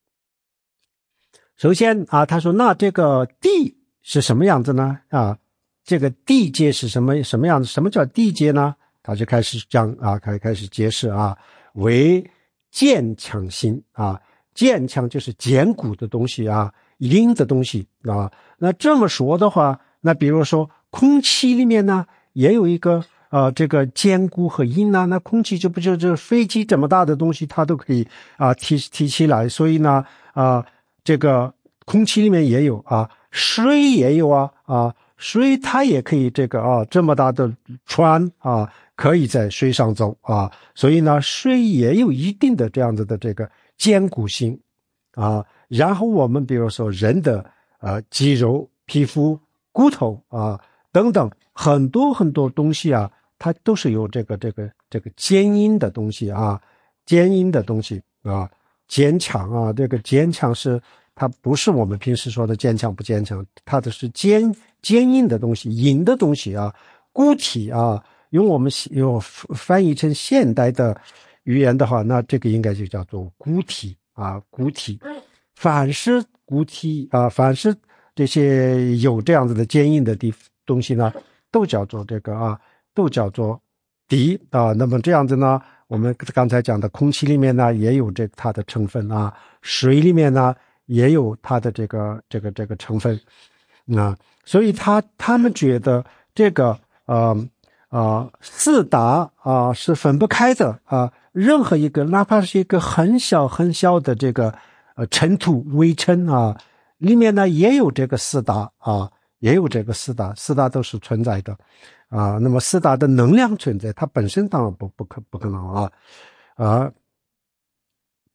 首先啊，他说那这个地是什么样子呢？啊，这个地界是什么什么样子？什么叫地界呢？他就开始讲啊，开开始解释啊，为坚强心啊，坚强就是坚固的东西啊，硬的东西啊。那这么说的话，那比如说空气里面呢，也有一个。呃，这个坚固和硬呢，那空气就不就是飞机这么大的东西，它都可以啊、呃、提提起来。所以呢，啊、呃，这个空气里面也有啊，水也有啊啊，水它也可以这个啊这么大的船啊，可以在水上走啊。所以呢，水也有一定的这样子的这个坚固性啊。然后我们比如说人的呃肌肉、皮肤、骨头啊等等很多很多东西啊。它都是有这个这个这个坚硬的东西啊，坚硬的东西啊，坚强啊，这个坚强是它不是我们平时说的坚强不坚强，它的是坚坚硬的东西，硬的东西啊，固体啊，用我们用翻译成现代的语言的话，那这个应该就叫做固体啊，固体。凡是固体啊，凡是这些有这样子的坚硬的地东西呢，都叫做这个啊。都叫做地啊，那么这样子呢，我们刚才讲的空气里面呢也有这个它的成分啊，水里面呢也有它的这个这个这个成分啊，所以他他们觉得这个呃啊四大啊是分不开的啊，任何一个哪怕是一个很小很小的这个呃尘土微尘啊，里面呢也有这个四大啊，也有这个四大，四大都是存在的。啊，那么四大的能量存在，它本身当然不不可不可能啊啊。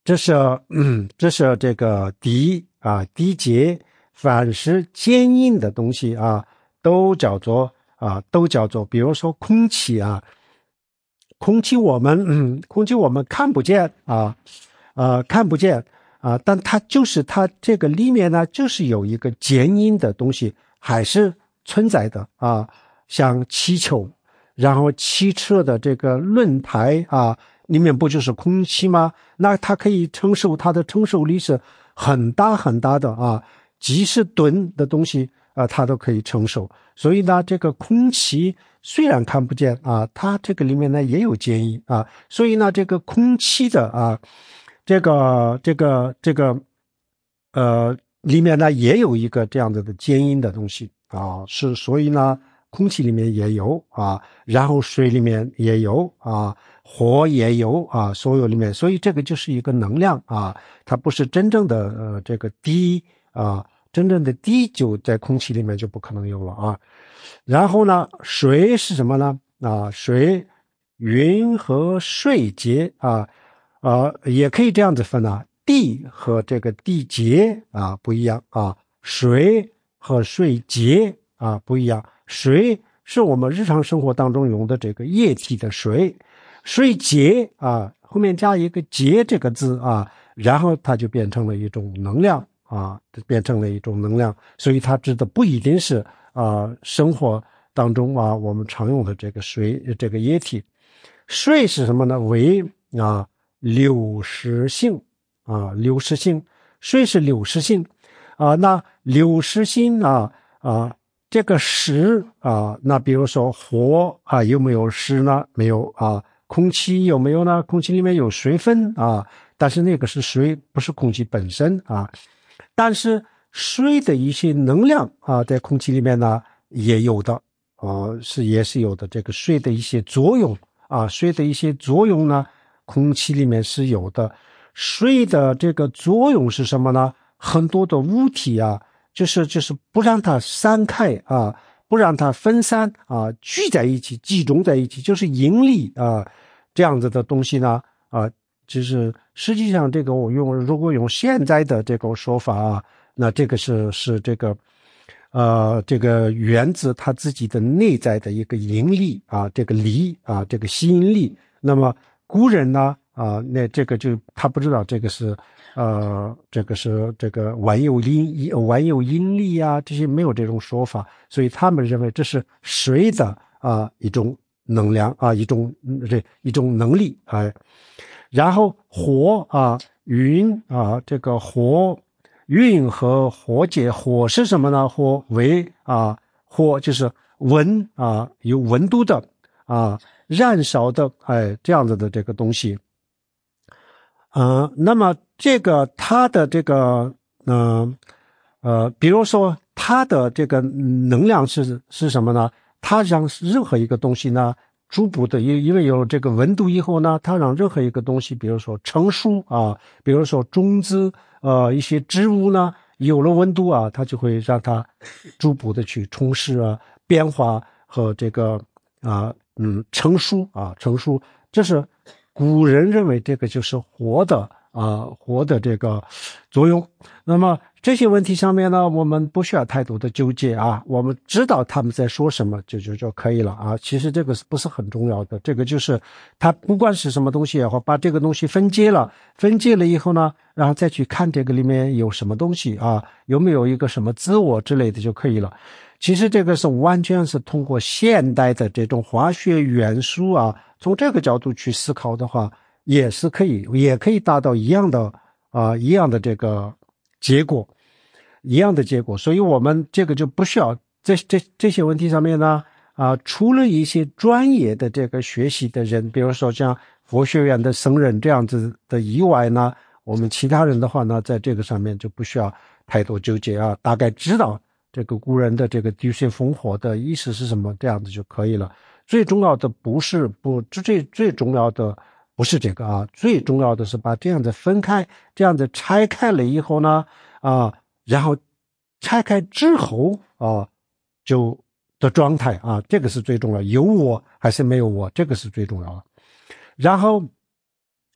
这是嗯，这是这个低啊低阶，凡是坚硬的东西啊，都叫做啊都叫做，比如说空气啊，空气我们嗯，空气我们看不见啊，呃看不见啊，但它就是它这个里面呢，就是有一个坚硬的东西还是存在的啊，像气球，然后汽车的这个轮胎啊。里面不就是空气吗？那它可以承受，它的承受力是很大很大的啊，几十吨的东西啊，它都可以承受。所以呢，这个空气虽然看不见啊，它这个里面呢也有坚硬啊，所以呢，这个空气的啊，这个这个这个呃里面呢也有一个这样子的坚硬的东西啊，是所以呢。空气里面也有啊，然后水里面也有啊，火也有啊，所有里面，所以这个就是一个能量啊，它不是真正的呃这个滴啊，真正的滴就在空气里面就不可能有了啊。然后呢，水是什么呢？啊，水、云和水节啊，啊也可以这样子分啊，地和这个地节啊不一样啊，水和水节啊不一样。水是我们日常生活当中用的这个液体的水，水节啊，后面加一个节这个字啊，然后它就变成了一种能量啊，变成了一种能量，所以它指的不一定是啊生活当中啊我们常用的这个水这个液体。水是什么呢？为啊流失性啊流失性，水是流失性啊，那流失性啊啊。这个湿啊，那比如说火啊，有没有湿呢？没有啊。空气有没有呢？空气里面有水分啊，但是那个是水，不是空气本身啊。但是水的一些能量啊，在空气里面呢也有的，啊，是也是有的。这个水的一些作用啊，水的一些作用呢，空气里面是有的。水的这个作用是什么呢？很多的物体啊。就是就是不让它散开啊，不让它分散啊，聚在一起，集中在一起，就是引力啊，这样子的东西呢啊，就是实际上这个我用如果用现在的这个说法啊，那这个是是这个呃这个原子它自己的内在的一个引力啊，这个力啊，这个吸引力。那么古人呢啊，那这个就他不知道这个是。呃，这个是这个万有引万有引力啊，这些没有这种说法，所以他们认为这是水的啊、呃、一种能量啊，一种这一种能力啊。然后火啊、云啊，这个火、云和火节，火是什么呢？火为啊，火就是温啊，有温度的啊，燃烧的，哎，这样子的这个东西。嗯、呃，那么这个它的这个嗯 呃, 呃，比如说它的这个能量是是什么呢？它让任何一个东西呢，逐步的，因因为有这个温度以后呢，它让任何一个东西，比如说成熟啊，比如说种子，呃，一些植物呢，有了温度啊，它就会让它逐步的去充实啊，变化和这个啊，嗯，成熟啊，成熟，这是。古人认为这个就是火的啊，火的这个作用。那么这些问题上面呢，我们不需要太多的纠结啊，我们知道他们在说什么就就就可以了啊。其实这个是不是很重要的？这个就是它不管是什么东西也好，把这个东西分解了，分解了以后呢，然后再去看这个里面有什么东西啊，有没有一个什么自我之类的就可以了。其实这个是完全是通过现代的这种化学元素啊，从这个角度去思考的话，也是可以，也可以达到一样的啊、呃，一样的这个结果，一样的结果。所以我们这个就不需要这这这些问题上面呢啊、呃，除了一些专业的这个学习的人，比如说像佛学院的僧人这样子的以外呢，我们其他人的话呢，在这个上面就不需要太多纠结啊，大概知道。这个古人的这个地水风火的意思是什么，这样子就可以了。最重要的不是不最最重要的不是这个啊，最重要的是把这样子分开，这样子拆开了以后呢啊，然后拆开之后啊就的状态啊，这个是最重要，有我还是没有我，这个是最重要的。然后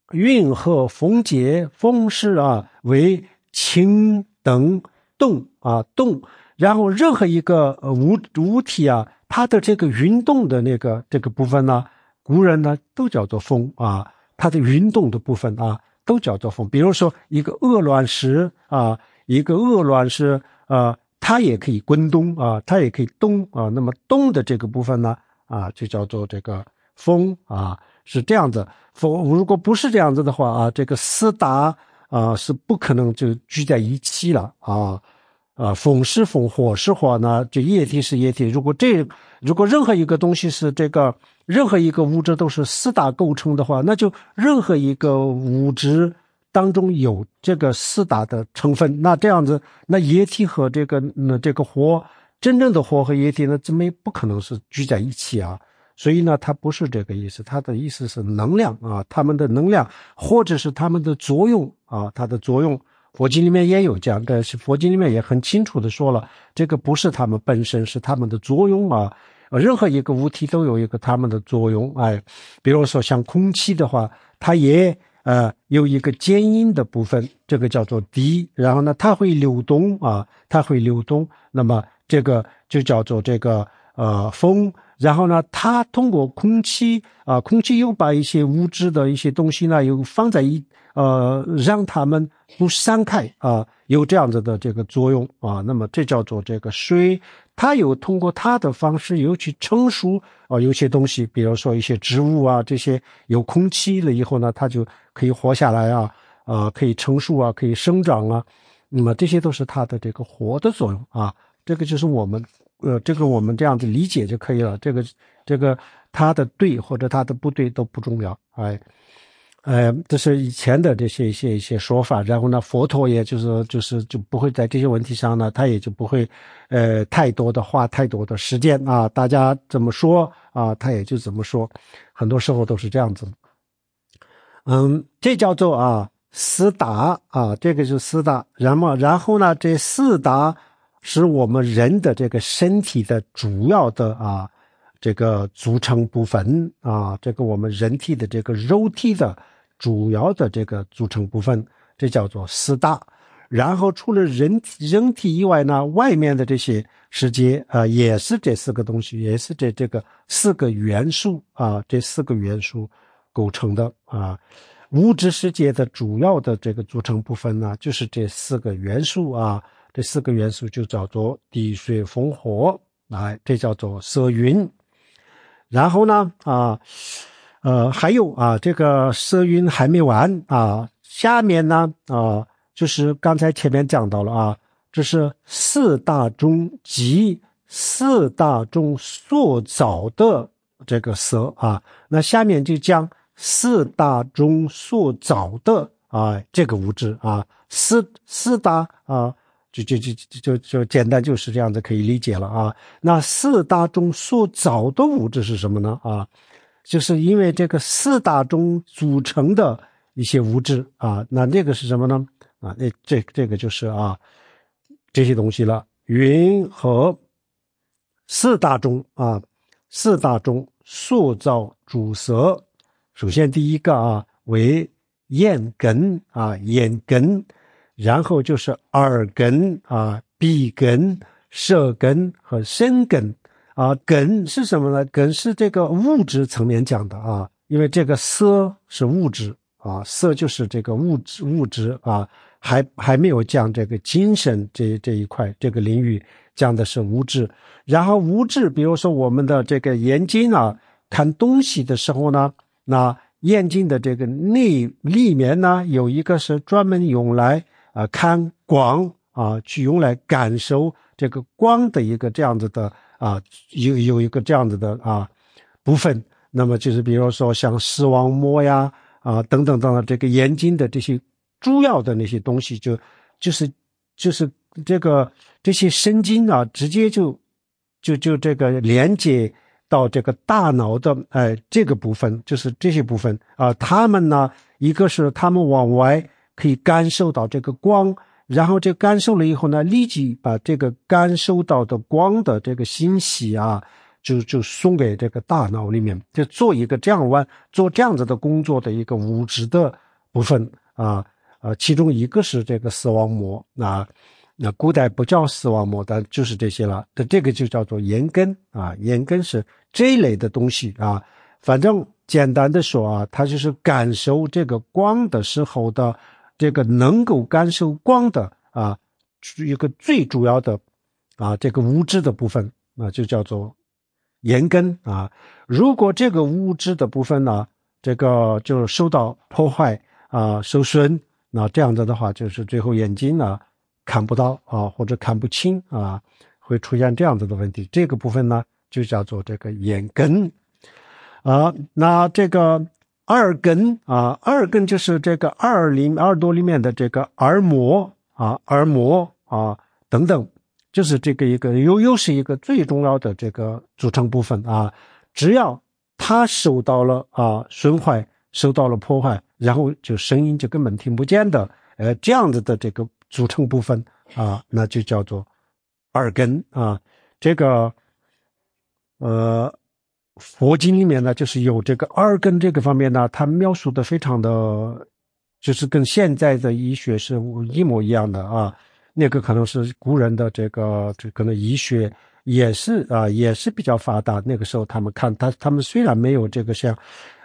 云和风结，风是啊为轻等动啊动，然后任何一个物物体啊，它的这个运动的那个这个部分呢，古人呢都叫做风啊，它的运动的部分啊都叫做风。比如说一个鹅卵石啊，一个鹅卵石啊，它也可以滚动啊，它也可以动啊，那么动的这个部分呢啊就叫做这个风啊，是这样子。如果不是这样子的话啊，这个四大啊是不可能就聚在一起了啊。啊，风是风，火是火呢，这液体是液体。如果这如果任何一个东西是这个任何一个物质都是四大构成的话，那就任何一个物质当中有这个四大的成分，那这样子，那液体和这个那这个火，真正的火和液体呢，这么不可能是聚在一起啊。所以呢，它不是这个意思，它的意思是能量啊，它们的能量或者是它们的作用啊，它的作用。佛经里面也有讲，但是佛经里面也很清楚的说了，这个不是它们本身，是它们的作用啊。任何一个物体都有一个它们的作用，哎，比如说像空气的话，它也呃有一个坚硬的部分，这个叫做滴，然后呢，它会流动啊，它会流动，那么这个就叫做这个呃风。然后呢，它通过空气啊、呃，空气又把一些物质的一些东西呢，又放在一呃，让它们不散开啊、呃，有这样子的这个作用啊。那么这叫做这个水，它有通过它的方式又去成熟啊、呃，有些东西，比如说一些植物啊，这些有空气了以后呢，它就可以活下来啊，啊、呃，可以成熟啊，可以生长啊。那么这些都是它的这个活的作用啊。这个就是我们。呃，这个我们这样子理解就可以了。这个这个它的对或者它的不对都不重要，哎，呃，这是以前的这些一些一些说法。然后呢，佛陀也就是就是就不会在这些问题上呢，他也就不会呃太多的花太多的时间啊。大家怎么说啊，他也就怎么说，很多时候都是这样子。嗯，这叫做啊四大啊，这个是四大。然后然后呢，这四大。是我们人的这个身体的主要的啊这个组成部分啊，这个我们人体的这个肉体的主要的这个组成部分，这叫做四大。然后除了人体人体以外呢，外面的这些世界啊，也是这四个东西，也是这这个四个元素啊，这四个元素构成的啊。物质世界的主要的这个组成部分呢，就是这四个元素啊。这四个元素就叫做地水风火，哎，这叫做色云。然后呢，啊，呃，还有啊，这个色云还没完啊，下面呢，啊，就是刚才前面讲到了啊，这是四大中及四大中所造的这个色啊，那下面就讲四大中所造的啊这个物质啊，四四大啊。就就就就就简单就是这样子可以理解了啊。那四大中所造的物质是什么呢？啊，就是因为这个四大中组成的一些物质啊，那这个是什么呢？啊，那这这个就是啊这些东西了。云和四大中啊，四大中塑造主色。首先第一个啊为眼根啊，眼根。然后就是耳根啊、鼻根、舌根和身根啊。根是什么呢？根是这个物质层面讲的啊，因为这个色是物质啊，色就是这个物质物质啊，还还没有讲这个精神这这一块这个领域，讲的是物质。然后物质，比如说我们的这个眼睛啊，看东西的时候呢，那眼睛的这个内里面呢，有一个是专门用来。啊，看光啊，去用来感受这个光的一个这样子的啊，有有一个这样子的啊部分。那么就是比如说像视网膜呀啊等等等等，这个眼睛的这些主要的那些东西就，就就是就是这个这些神经啊，直接就就就这个连接到这个大脑的哎这个部分，就是这些部分啊，他们呢，一个是他们往外。可以感受到这个光，然后这感受了以后呢，立即把这个感受到的光的这个信息啊， 就就送给这个大脑里面，就做一个这样弯做这样子的工作的一个物质的部分啊呃，其中一个是这个视网膜啊，那古代不叫视网膜，但就是这些了。这个就叫做眼根啊，眼根是这一类的东西啊。反正简单的说啊，它就是感受这个光的时候的这个能够感受光的啊一个最主要的啊这个物质的部分啊，就叫做眼根啊。如果这个物质的部分呢，这个就受到破坏啊受损，那这样子的话，就是最后眼睛呢看不到啊，或者看不清啊，会出现这样子的问题。这个部分呢就叫做这个眼根啊。那这个耳根啊，耳根就是这个耳里耳朵里面的这个耳膜啊，耳膜啊等等，就是这个一个又又是一个最重要的这个组成部分啊。只要它受到了啊损坏，受到了破坏，然后就声音就根本听不见的，呃，这样子的这个组成部分啊，那就叫做耳根啊。这个呃，佛经里面呢，就是有这个耳根这个方面呢，它描述的非常的，就是跟现在的医学是一模一样的啊。那个可能是古人的这个，这可能医学也是啊，也是比较发达。那个时候他们看他，他们虽然没有这个像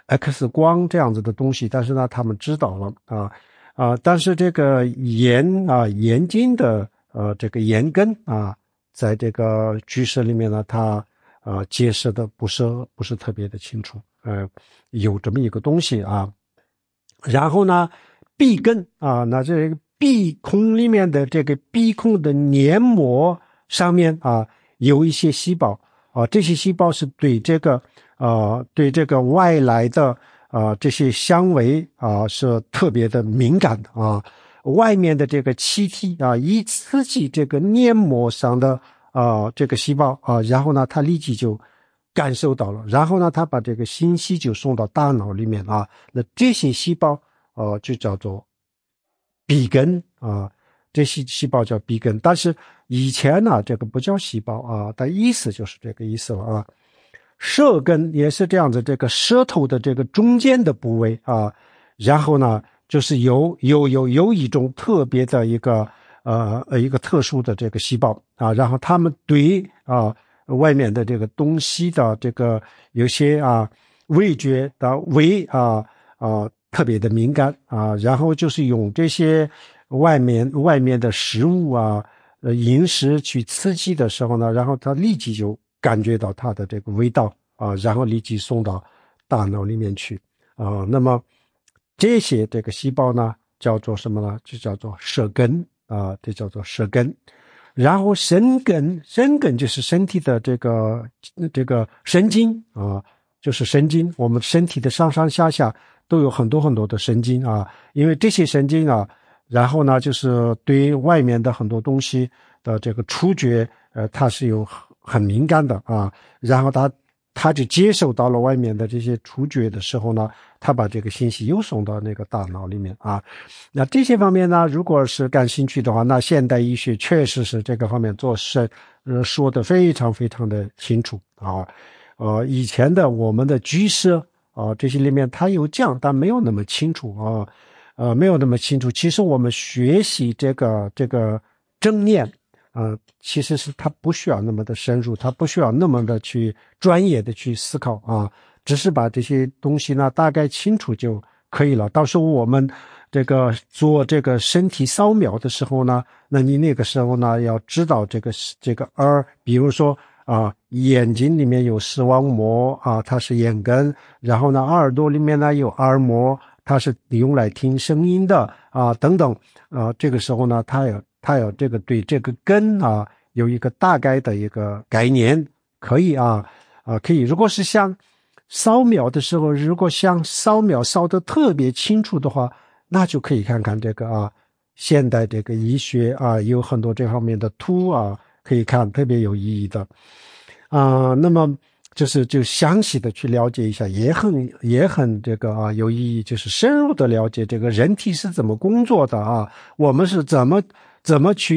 X 光这样子的东西，但是呢，他们知道了啊啊。但是这个眼啊眼睛的呃这个眼根啊，在这个居士里面呢，他呃解释的不是不是特别的清楚，呃有这么一个东西啊。然后呢，鼻根啊，那这个鼻孔里面的这个鼻孔的黏膜上面啊，有一些细胞啊，这些细胞是对这个呃对这个外来的啊这些香味啊是特别的敏感的啊。外面的这个气体啊，一刺激这个黏膜上的啊这个细胞啊，然后呢，它立即就感受到了，然后呢，它把这个信息就送到大脑里面啊。那这些细胞呃就叫做鼻根啊，这些细胞叫鼻根。但是以前呢，这个不叫细胞啊，但意思就是这个意思了啊。舌根也是这样子，这个舌头的这个中间的部位啊，然后呢，就是有有有有一种特别的一个呃一个特殊的这个细胞啊，然后他们对啊外面的这个东西的这个有些啊味觉的味啊啊特别的敏感啊，然后就是用这些外面外面的食物啊呃饮食去刺激的时候呢，然后它立即就感觉到它的这个味道啊，然后立即送到大脑里面去啊。那么这些这个细胞呢叫做什么呢？就叫做舌根啊，这叫做舌根。然后身根，身根就是身体的这个这个神经啊，就是神经。我们身体的上上下下都有很多很多的神经啊，因为这些神经啊，然后呢就是对外面的很多东西的这个触觉，呃，它是有很敏感的啊，然后它它就接受到了外面的这些触觉的时候呢，它把这个信息又送到那个大脑里面啊。那这些方面呢，如果是感兴趣的话，那现代医学确实是这个方面做事呃说得非常非常的清楚啊。呃，以前的我们的居士啊，这些里面他有讲，但没有那么清楚啊，呃，没有那么清楚。其实我们学习这个这个正念。呃，其实是他不需要那么的深入，他不需要那么的去专业的去思考啊，只是把这些东西呢大概清楚就可以了。到时候我们这个做这个身体扫描的时候呢，那你那个时候呢要知道这个这个耳，比如说啊，眼睛里面有视网膜啊，它是眼根，然后呢耳朵里面呢有耳膜，它是用来听声音的啊，等等啊，这个时候呢它有。他有这个对这个根啊有一个大概的一个概念，可以啊啊可以。如果是像扫描的时候，如果像扫描扫得特别清楚的话，那就可以看看这个啊现代这个医学啊有很多这方面的图啊可以看，特别有意义的啊。那么就是就详细的去了解一下，也很也很这个啊有意义，就是深入的了解这个人体是怎么工作的啊，我们是怎么。怎么去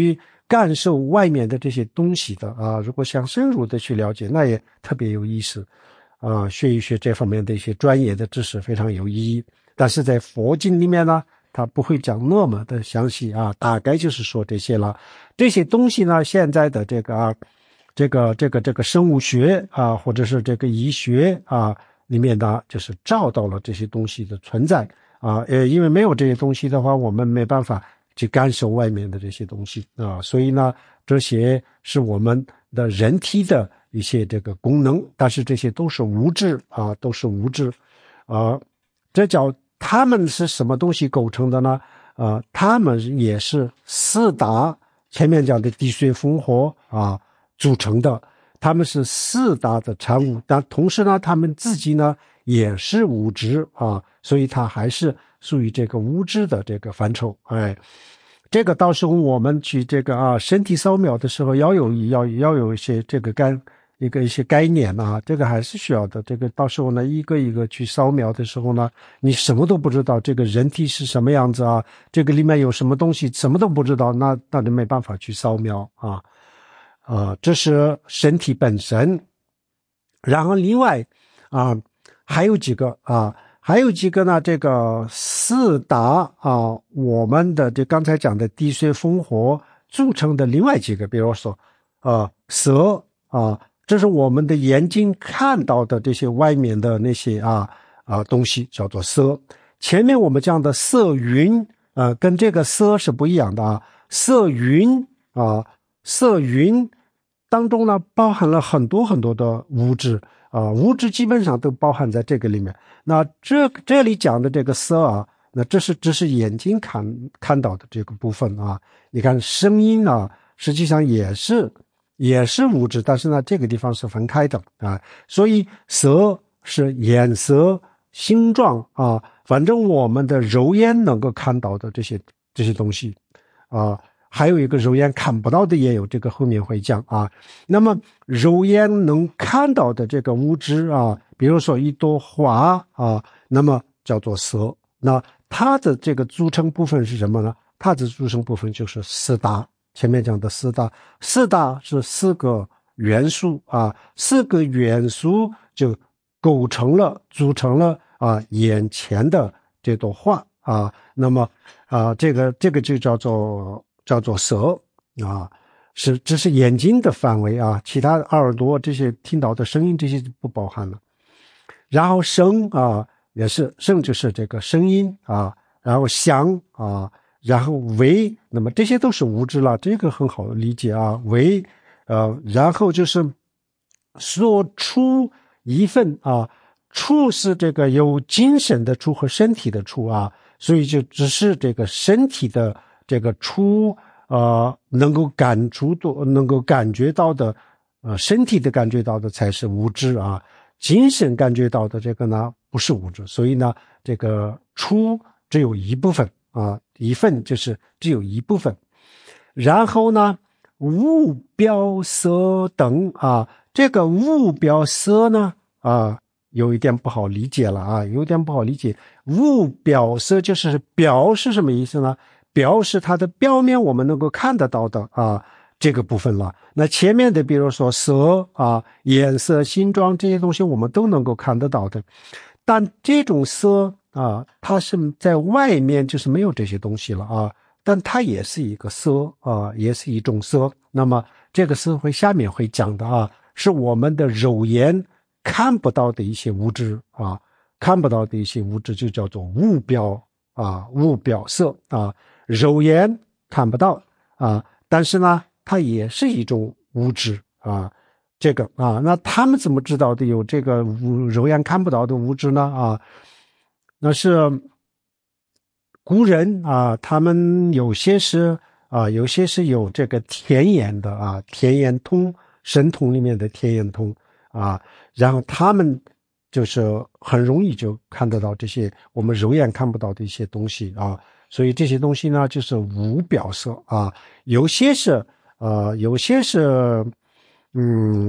感受外面的这些东西的啊，如果想深入的去了解，那也特别有意思啊，学一学这方面的一些专业的知识非常有意义。但是在佛经里面呢，他不会讲那么的详细啊，大概就是说这些了。这些东西呢，现在的这个啊，这个这个这个生物学啊，或者是这个医学啊里面呢，就是找到了这些东西的存在啊，呃，因为没有这些东西的话，我们没办法去感受外面的这些东西啊，所以呢，这些是我们的人体的一些这个功能，但是这些都是物质啊，都是物质啊，这叫它们是什么东西构成的呢？啊，它们也是四大前面讲的地水风火啊组成的，它们是四大的产物，但同时呢，它们自己呢也是物质啊，所以它还是属于这个物质的这个范畴。哎，这个到时候我们去这个啊身体扫描的时候，要有要要有一些这个概一个一些概念啊，这个还是需要的。这个到时候呢，一个一个去扫描的时候呢，你什么都不知道，这个人体是什么样子啊，这个里面有什么东西，什么都不知道，那那就没办法去扫描啊。啊，这是身体本身。然后另外啊，还有几个啊，还有几个呢？这个四大啊，我们的这刚才讲的地水风火组成的另外几个，比如说啊，色啊。这是我们的眼睛看到的这些外面的那些啊啊东西叫做色。前面我们讲的色云啊、呃，跟这个色是不一样的啊。色云啊，色云当中呢包含了很多很多的物质啊，物质基本上都包含在这个里面。那这这里讲的这个色啊，那这是这是眼睛看看到的这个部分啊。你看声音啊，实际上也是。也是物质，但是呢，这个地方是分开的啊，所以色是颜色、形状啊，反正我们的肉眼能够看到的这些这些东西啊，还有一个肉眼看不到的也有，这个后面会讲啊。那么肉眼能看到的这个物质啊，比如说一朵花啊，那么叫做色，那它的这个组成部分是什么呢？它的组成部分就是四大。前面讲的四大，四大是四个元素啊，四个元素就构成了、组成了啊眼前的这朵花啊。那么啊，这个这个就叫做叫做色啊，是这是眼睛的范围啊，其他耳朵这些听到的声音这些就不包含了。然后声啊，也是声就是这个声音啊，然后香啊。然后味，那么这些都是物质了，这个很好理解啊。味，呃，然后就是说触一份啊，触是这个有精神的触和身体的触啊，所以就只是这个身体的这个触，呃，能够感触到、能够感觉到的，呃，身体的感觉到的才是物质啊，精神感觉到的这个呢不是物质，所以呢，这个触只有一部分。啊，一份就是只有一部分，然后呢，物表色等啊，这个物表色呢啊，有一点不好理解了啊，有点不好理解。物表色就是表是什么意思呢？表是它的表面我们能够看得到的啊这个部分了。那前面的比如说色啊、颜色、形状这些东西我们都能够看得到的，但这种色。啊，它是在外面就是没有这些东西了啊，但它也是一个色啊，也是一种色。那么这个色会下面会讲的啊，是我们的肉眼看不到的一些物质啊，看不到的一些物质就叫做物表啊，物表色啊，肉眼看不到啊，但是呢，它也是一种物质啊。这个啊，那他们怎么知道的有这个肉眼看不到的物质呢？啊？那是古人啊，他们有些是啊，有些是有这个天眼的啊，天眼通，神通里面的天眼通啊，然后他们就是很容易就看得到这些我们肉眼看不到的一些东西啊，所以这些东西呢就是无表色啊，有些是呃，有些是嗯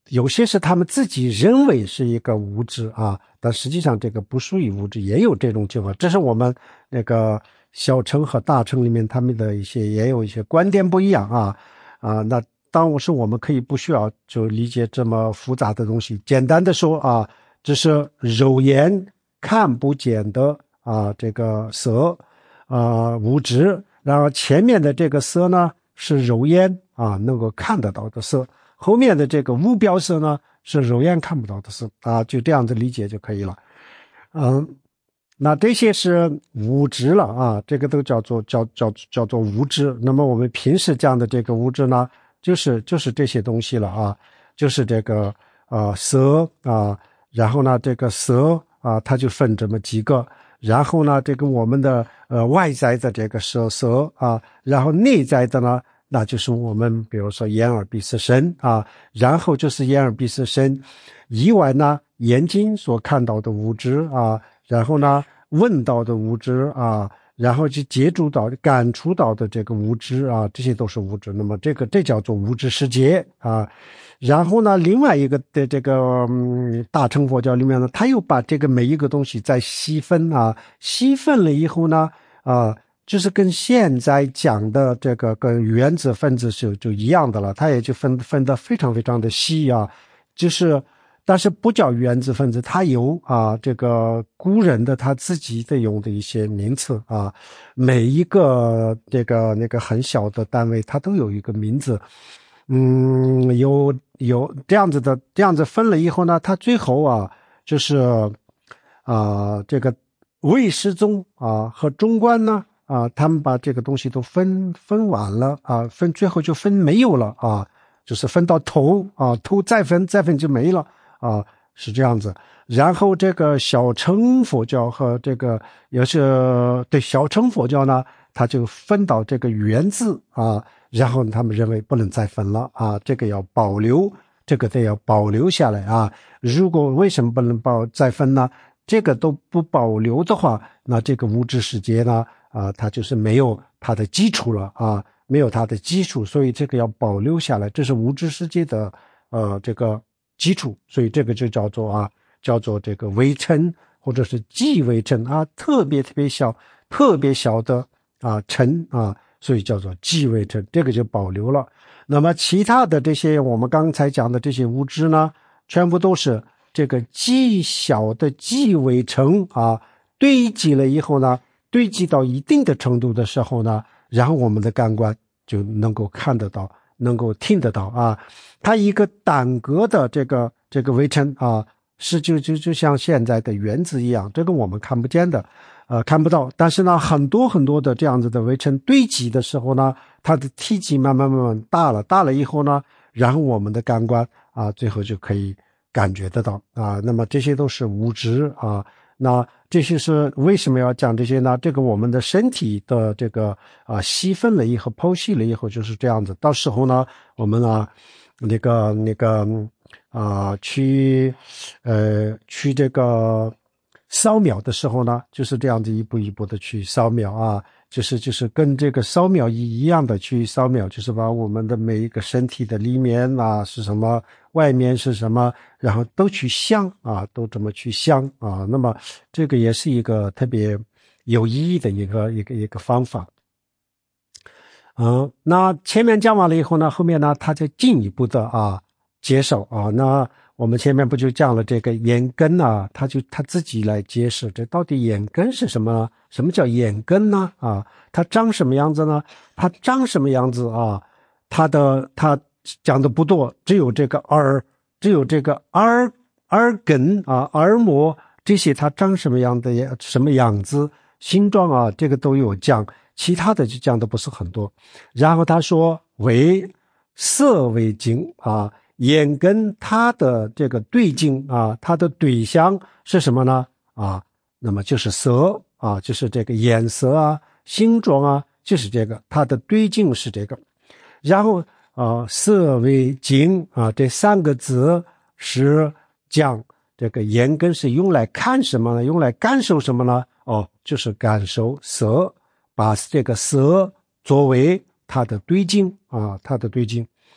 有些是他们自己认为是一个物质啊，但实际上这个不属于物质，也有这种情况。这是我们那个小乘和大乘里面他们的一些也有一些观点不一样啊啊。那当然是我们可以不需要就理解这么复杂的东西，简单的说啊，这是肉眼看不见的啊这个色啊物质，然后前面的这个色呢是肉眼啊能够看得到的色。后面的这个无标色呢是肉眼看不到的色啊，就这样子理解就可以了。嗯，那这些是物质了啊，这个都叫做叫叫叫做物质。那么我们平时讲的这个物质呢，就是就是这些东西了啊，就是这个呃色啊，然后呢这个色啊，它就分这么几个，然后呢这个我们的呃外在的这个色色啊，然后内在的呢。那就是我们比如说眼耳鼻舌身啊，然后就是眼耳鼻舌身以外呢，眼睛所看到的物质啊，然后呢闻到的物质啊，然后去接触到感触到的这个物质啊，这些都是物质。那么这个这叫做物质世界啊。然后呢另外一个的这个嗯大乘佛教里面呢，他又把这个每一个东西再细分啊，细分了以后呢啊就是跟现在讲的这个跟原子分子是就一样的了，它也就分分得非常非常的细啊，就是但是不叫原子分子，它有啊这个古人的他自己的用的一些名词啊，每一个这个那个很小的单位它都有一个名字，嗯，有有这样子的这样子分了以后呢，它最后啊就是啊这个魏师宗啊和中观呢。啊，他们把这个东西都分分完了啊，分最后就分没有了啊，就是分到头啊，头再分再分就没了啊，是这样子。然后这个小乘佛教和这个也是对小乘佛教呢，它就分到这个原字啊，然后他们认为不能再分了啊，这个要保留，这个得要保留下来啊。如果为什么不能保再分呢？这个都不保留的话，那这个物质世界呢？啊，它就是没有它的基础了啊，没有它的基础，所以这个要保留下来，这是物质世界的呃这个基础，所以这个就叫做啊，叫做这个微尘或者是极微尘啊，特别特别小、特别小的啊尘啊，所以叫做极微尘，这个就保留了。那么其他的这些我们刚才讲的这些物质呢，全部都是这个极小的极微尘啊，堆积了以后呢。堆积到一定的程度的时候呢，然后我们的感官就能够看得到，能够听得到啊。它一个单个的这个这个微尘啊，是就就就像现在的原子一样，这个我们看不见的，呃，看不到。但是呢，很多很多的这样子的微尘堆积的时候呢，它的体积慢慢慢慢大了，大了以后呢，然后我们的感官啊，最后就可以感觉得到啊。那么这些都是物质啊。那这些是为什么要讲这些呢？这个我们的身体的这个啊细分了以后剖析了以后就是这样子。到时候呢，我们啊那个那个啊去呃去这个扫描的时候呢，就是这样子一步一步的去扫描啊，就是就是跟这个扫描仪一样的去扫描，就是把我们的每一个身体的里面啊是什么，外面是什么，然后都去想啊，都这么去想啊。那么这个也是一个特别有意义的一个一个一个方法。嗯，那前面讲完了以后呢，后面呢他就进一步的啊接受啊。那我们前面不就讲了这个眼根啊，他就他自己来解释，这到底眼根是什么呢？什么叫眼根呢？啊，它长什么样子呢？它长什么样子啊？它的他讲的不多，只有这个耳，只有这个耳耳根啊，耳膜这些它长什么样的什么样子，形状啊，这个都有讲，其他的就讲的不是很多。然后他说为色为境啊。眼根它的这个对境啊，它的对象是什么呢？啊，那么就是色啊，就是这个颜色啊、形状啊，就是这个，它的对境是这个。然后啊，色为境啊，这三个字是讲这个眼根是用来看什么呢？用来感受什么呢？哦，就是感受色，把这个色作为它的对境啊，它的对境。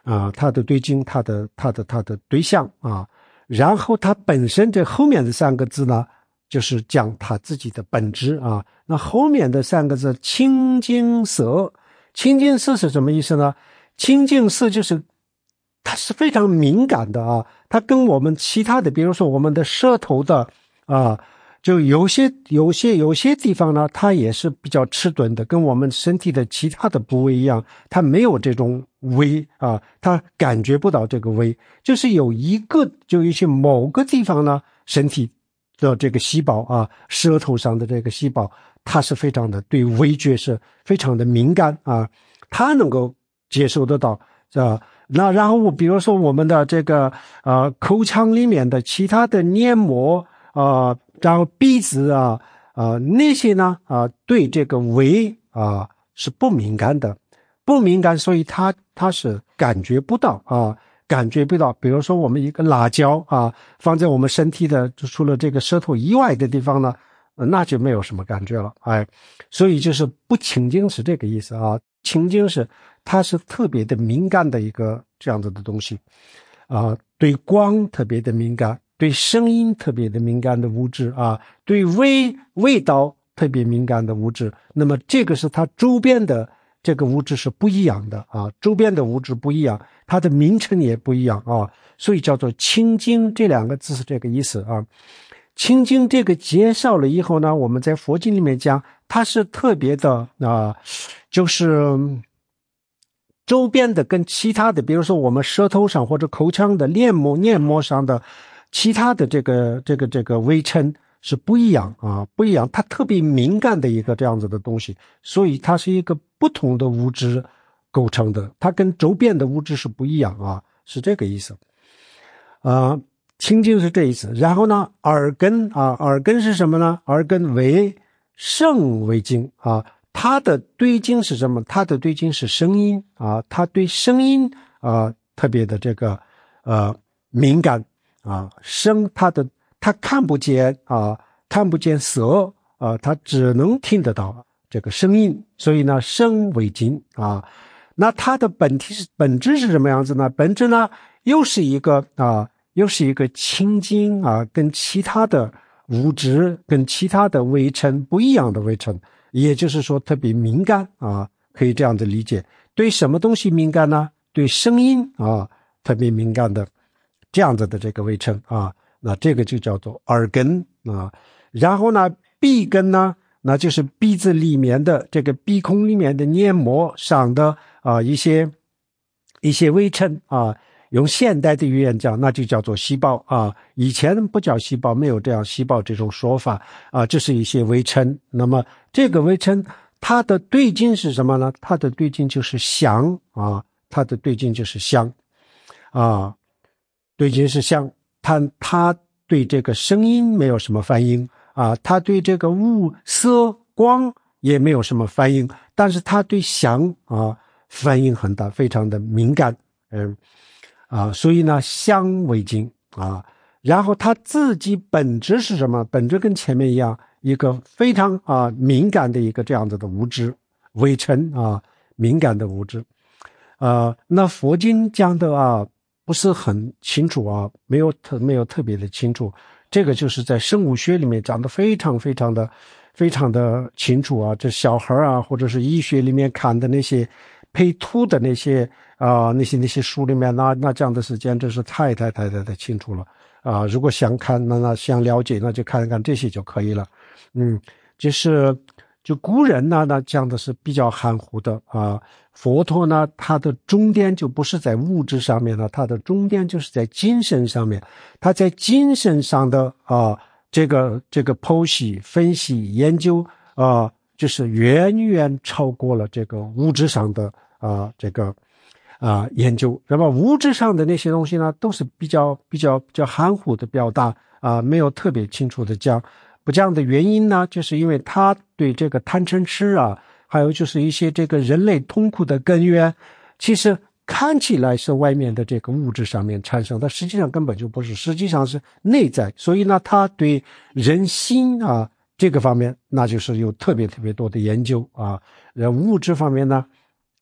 啊，它的对境，它的它的它的对象啊，然后它本身这后面的三个字呢，就是讲它自己的本质啊。那后面的三个字清净色，清净色是什么意思呢？清净色就是它是非常敏感的啊，它跟我们其他的，比如说我们的舌头的啊，就有些有些有些地方呢，它也是比较迟钝的，跟我们身体的其他的部位一样，它没有这种微啊，它感觉不到这个微，就是有一个就一些某个地方呢，身体的这个细胞啊，舌头上的这个细胞，它是非常的对味觉是非常的敏感啊，它能够接受得到啊。那然后比如说我们的这个呃口腔里面的其他的黏膜啊、呃，然后鼻子啊啊、呃、那些呢啊、呃、对这个味啊、呃、是不敏感的，不敏感，所以它它是感觉不到啊。感觉不到，比如说我们一个辣椒啊，放在我们身体的除了这个舌头以外的地方呢，那就没有什么感觉了，哎，所以就是不清净是这个意思啊。清净是它是特别的敏感的一个这样子的东西啊，对光特别的敏感，对声音特别的敏感的物质啊，对味味道特别敏感的物质。那么这个是它周边的这个物质是不一样的啊，周边的物质不一样，它的名称也不一样啊，所以叫做清净，这两个字是这个意思啊。清净这个介绍了以后呢，我们在佛经里面讲，它是特别的啊，就是周边的跟其他的，比如说我们舌头上或者口腔的黏膜黏膜上的其他的这个这个这个微尘是不一样啊，不一样，它特别敏感的一个这样子的东西，所以它是一个不同的物质构成的，它跟周边的物质是不一样啊，是这个意思啊。清净是这意思。然后呢，耳根啊，耳根是什么呢？耳根为声为境啊，它的对境是什么？它的对境是声音啊，它对声音啊特别的这个呃敏感啊，声它的它看不见啊，看不见色啊，它只能听得到这个声音，所以呢，声为境啊。那它的本体是本质是什么样子呢？本质呢，又是一个啊。又是一个清净啊，跟其他的物质跟其他的微尘不一样的微尘，也就是说特别敏感啊，可以这样的理解。对什么东西敏感呢？对声音啊特别敏感的这样子的这个微尘啊，那这个就叫做耳根啊。然后呢，鼻根呢，那就是鼻子里面的这个鼻孔里面的黏膜上的啊一些一些微尘啊。用现代的语言讲，那就叫做细胞啊。以前不叫细胞，没有这样细胞这种说法啊。这是一些微尘。那么这个微尘，它的对境是什么呢？它的对境就是香啊，它的对境就是香啊，对境是香。它它对这个声音没有什么反应啊，它对这个物色光也没有什么反应，但是它对香啊反应很大，非常的敏感，嗯。啊，所以呢，香为境啊，然后它自己本质是什么？本质跟前面一样，一个非常啊敏感的一个这样子的物质，微尘啊，敏感的物质。呃，那佛经讲的啊不是很清楚啊，没有特没有特别的清楚。这个就是在生物学里面讲的非常非常的非常的清楚啊，这小孩啊，或者是医学里面看的那些配图的那些。啊、呃，那些那些书里面，那那这样的时间真是太太太太太清楚了啊、呃！如果想看，那那想了解，那就看一看这些就可以了。嗯，就是就古人呢，那讲的是比较含糊的啊、呃。佛陀呢，他的终点就不是在物质上面了，他的终点就是在精神上面。他在精神上的啊、呃，这个这个剖析、分析、研究啊、呃，就是远远超过了这个物质上的啊、呃、这个。啊，研究，那么物质上的那些东西呢，都是比较比较比较含糊的表达啊，没有特别清楚的讲。不讲的原因呢，就是因为他对这个贪嗔痴啊，还有就是一些这个人类痛苦的根源，其实看起来是外面的这个物质上面产生，但实际上根本就不是，实际上是内在。所以呢，他对人心啊这个方面，那就是有特别特别多的研究啊。呃，物质方面呢，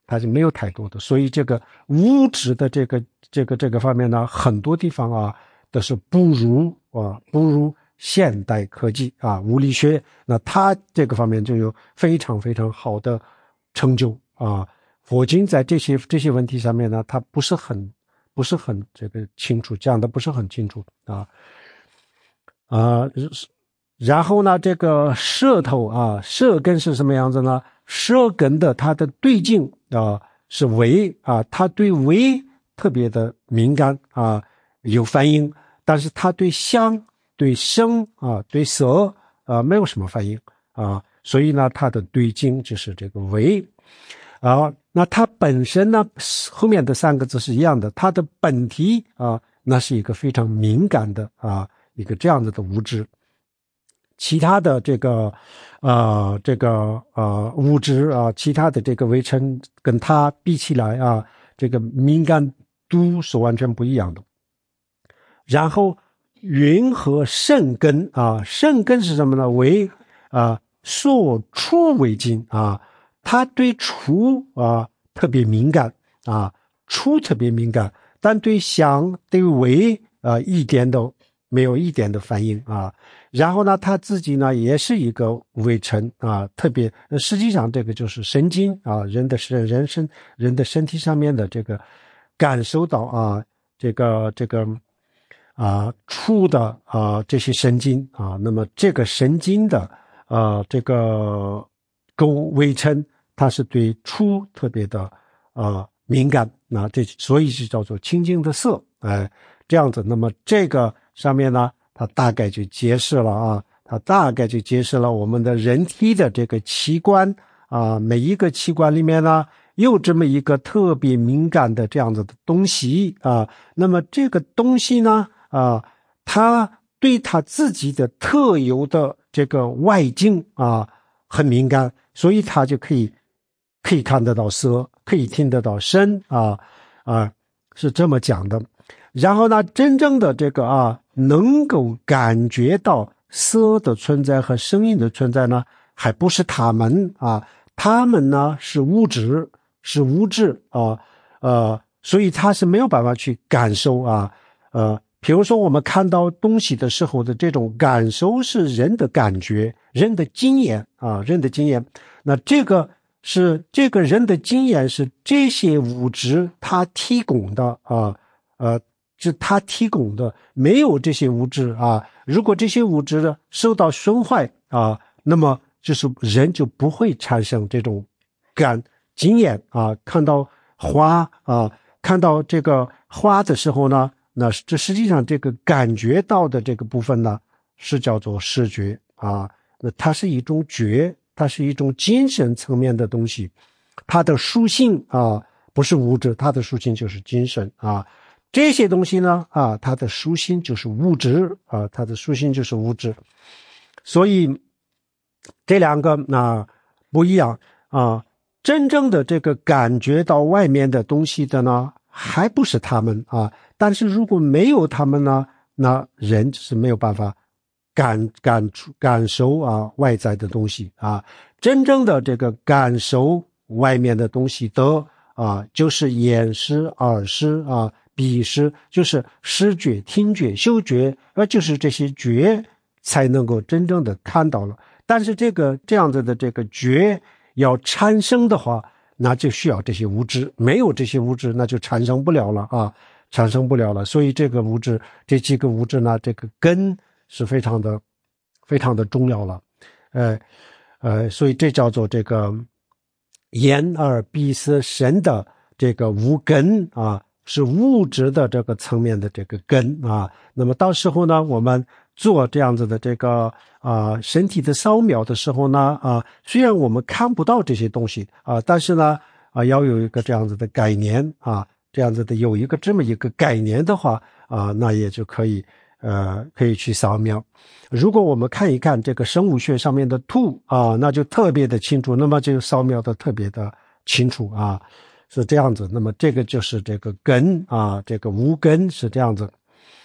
它是没有太多的。所以这个物质的这个这个这个方面呢，很多地方啊都是不如啊不如现代科技啊物理学，那它这个方面就有非常非常好的成就啊。佛经在这些这些问题上面呢，它不是很不是很这个清楚，讲的不是很清楚啊啊。然后呢，这个舌头啊，舌根是什么样子呢？舌根的它的对境啊是味啊，它对味特别的敏感啊，有反应，但是它对香、对声啊、对色啊没有什么反应啊，所以呢，它的对境就是这个味啊。那它本身呢，后面的三个字是一样的，它的本体啊，那是一个非常敏感的啊一个这样子的物质。其他的这个呃这个呃物质啊，其他的这个微尘跟它比起来啊，这个敏感度是完全不一样的。然后云和肾根啊，肾根是什么呢？为啊受触为境啊，它对触啊特别敏感啊，触特别敏感，但对香对味啊一点都没有一点的反应啊。然后呢，他自己呢也是一个微尘啊，特别实际上这个就是神经啊，人的身人身人的身体上面的这个感受到啊，这个这个啊触的啊这些神经啊，那么这个神经的啊这个沟微尘，它是对触特别的啊敏感，那这所以是叫做清净的色，哎，这样子。那么这个上面呢，它大概就揭示了啊，它大概就揭示了我们的人体的这个器官啊，每一个器官里面呢有这么一个特别敏感的这样子的东西啊。那么这个东西呢啊，它对它自己的特有的这个外境啊很敏感，所以它就可以可以看得到色，可以听得到声啊啊，是这么讲的。然后呢，真正的这个啊，能够感觉到色的存在和声音的存在呢，还不是他们啊，他们呢是物质，是物质啊，呃，所以他是没有办法去感受啊，呃，比如说我们看到东西的时候的这种感受是人的感觉，人的经验啊，人的经验，那这个是这个人的经验是这些物质它提供的啊，呃。是他提供的，没有这些物质啊，如果这些物质呢受到损坏啊，那么就是人就不会产生这种感经验啊，看到花啊，看到这个花的时候呢，那这实际上这个感觉到的这个部分呢是叫做视觉啊，那它是一种觉，它是一种精神层面的东西，它的属性啊不是物质，它的属性就是精神啊。这些东西呢啊，它的属性就是物质啊，它的属性就是物质，所以这两个啊不一样啊。真正的这个感觉到外面的东西的呢，还不是他们啊。但是如果没有他们呢，那人是没有办法感感感受啊外在的东西啊。真正的这个感受外面的东西的啊，就是眼识、耳识啊。鼻识，就是视觉、听觉、嗅觉，呃，就是这些觉才能够真正的看到了。但是这个这样子的这个觉要产生的话，那就需要这些物质，没有这些物质，那就产生不了了啊，产生不了了。所以这个物质，这几个物质呢，这个根是非常的、非常的重要了。呃呃，所以这叫做这个眼耳鼻舌身的这个五根啊。是物质的这个层面的这个根啊，那么到时候呢，我们做这样子的这个啊、呃、身体的扫描的时候呢啊，虽然我们看不到这些东西啊，但是呢啊要有一个这样子的概念啊，这样子的有一个这么一个概念的话啊，那也就可以呃可以去扫描。如果我们看一看这个生物学上面的图啊，那就特别的清楚，那么就扫描的特别的清楚啊。是这样子，那么这个就是这个根啊，这个无根是这样子。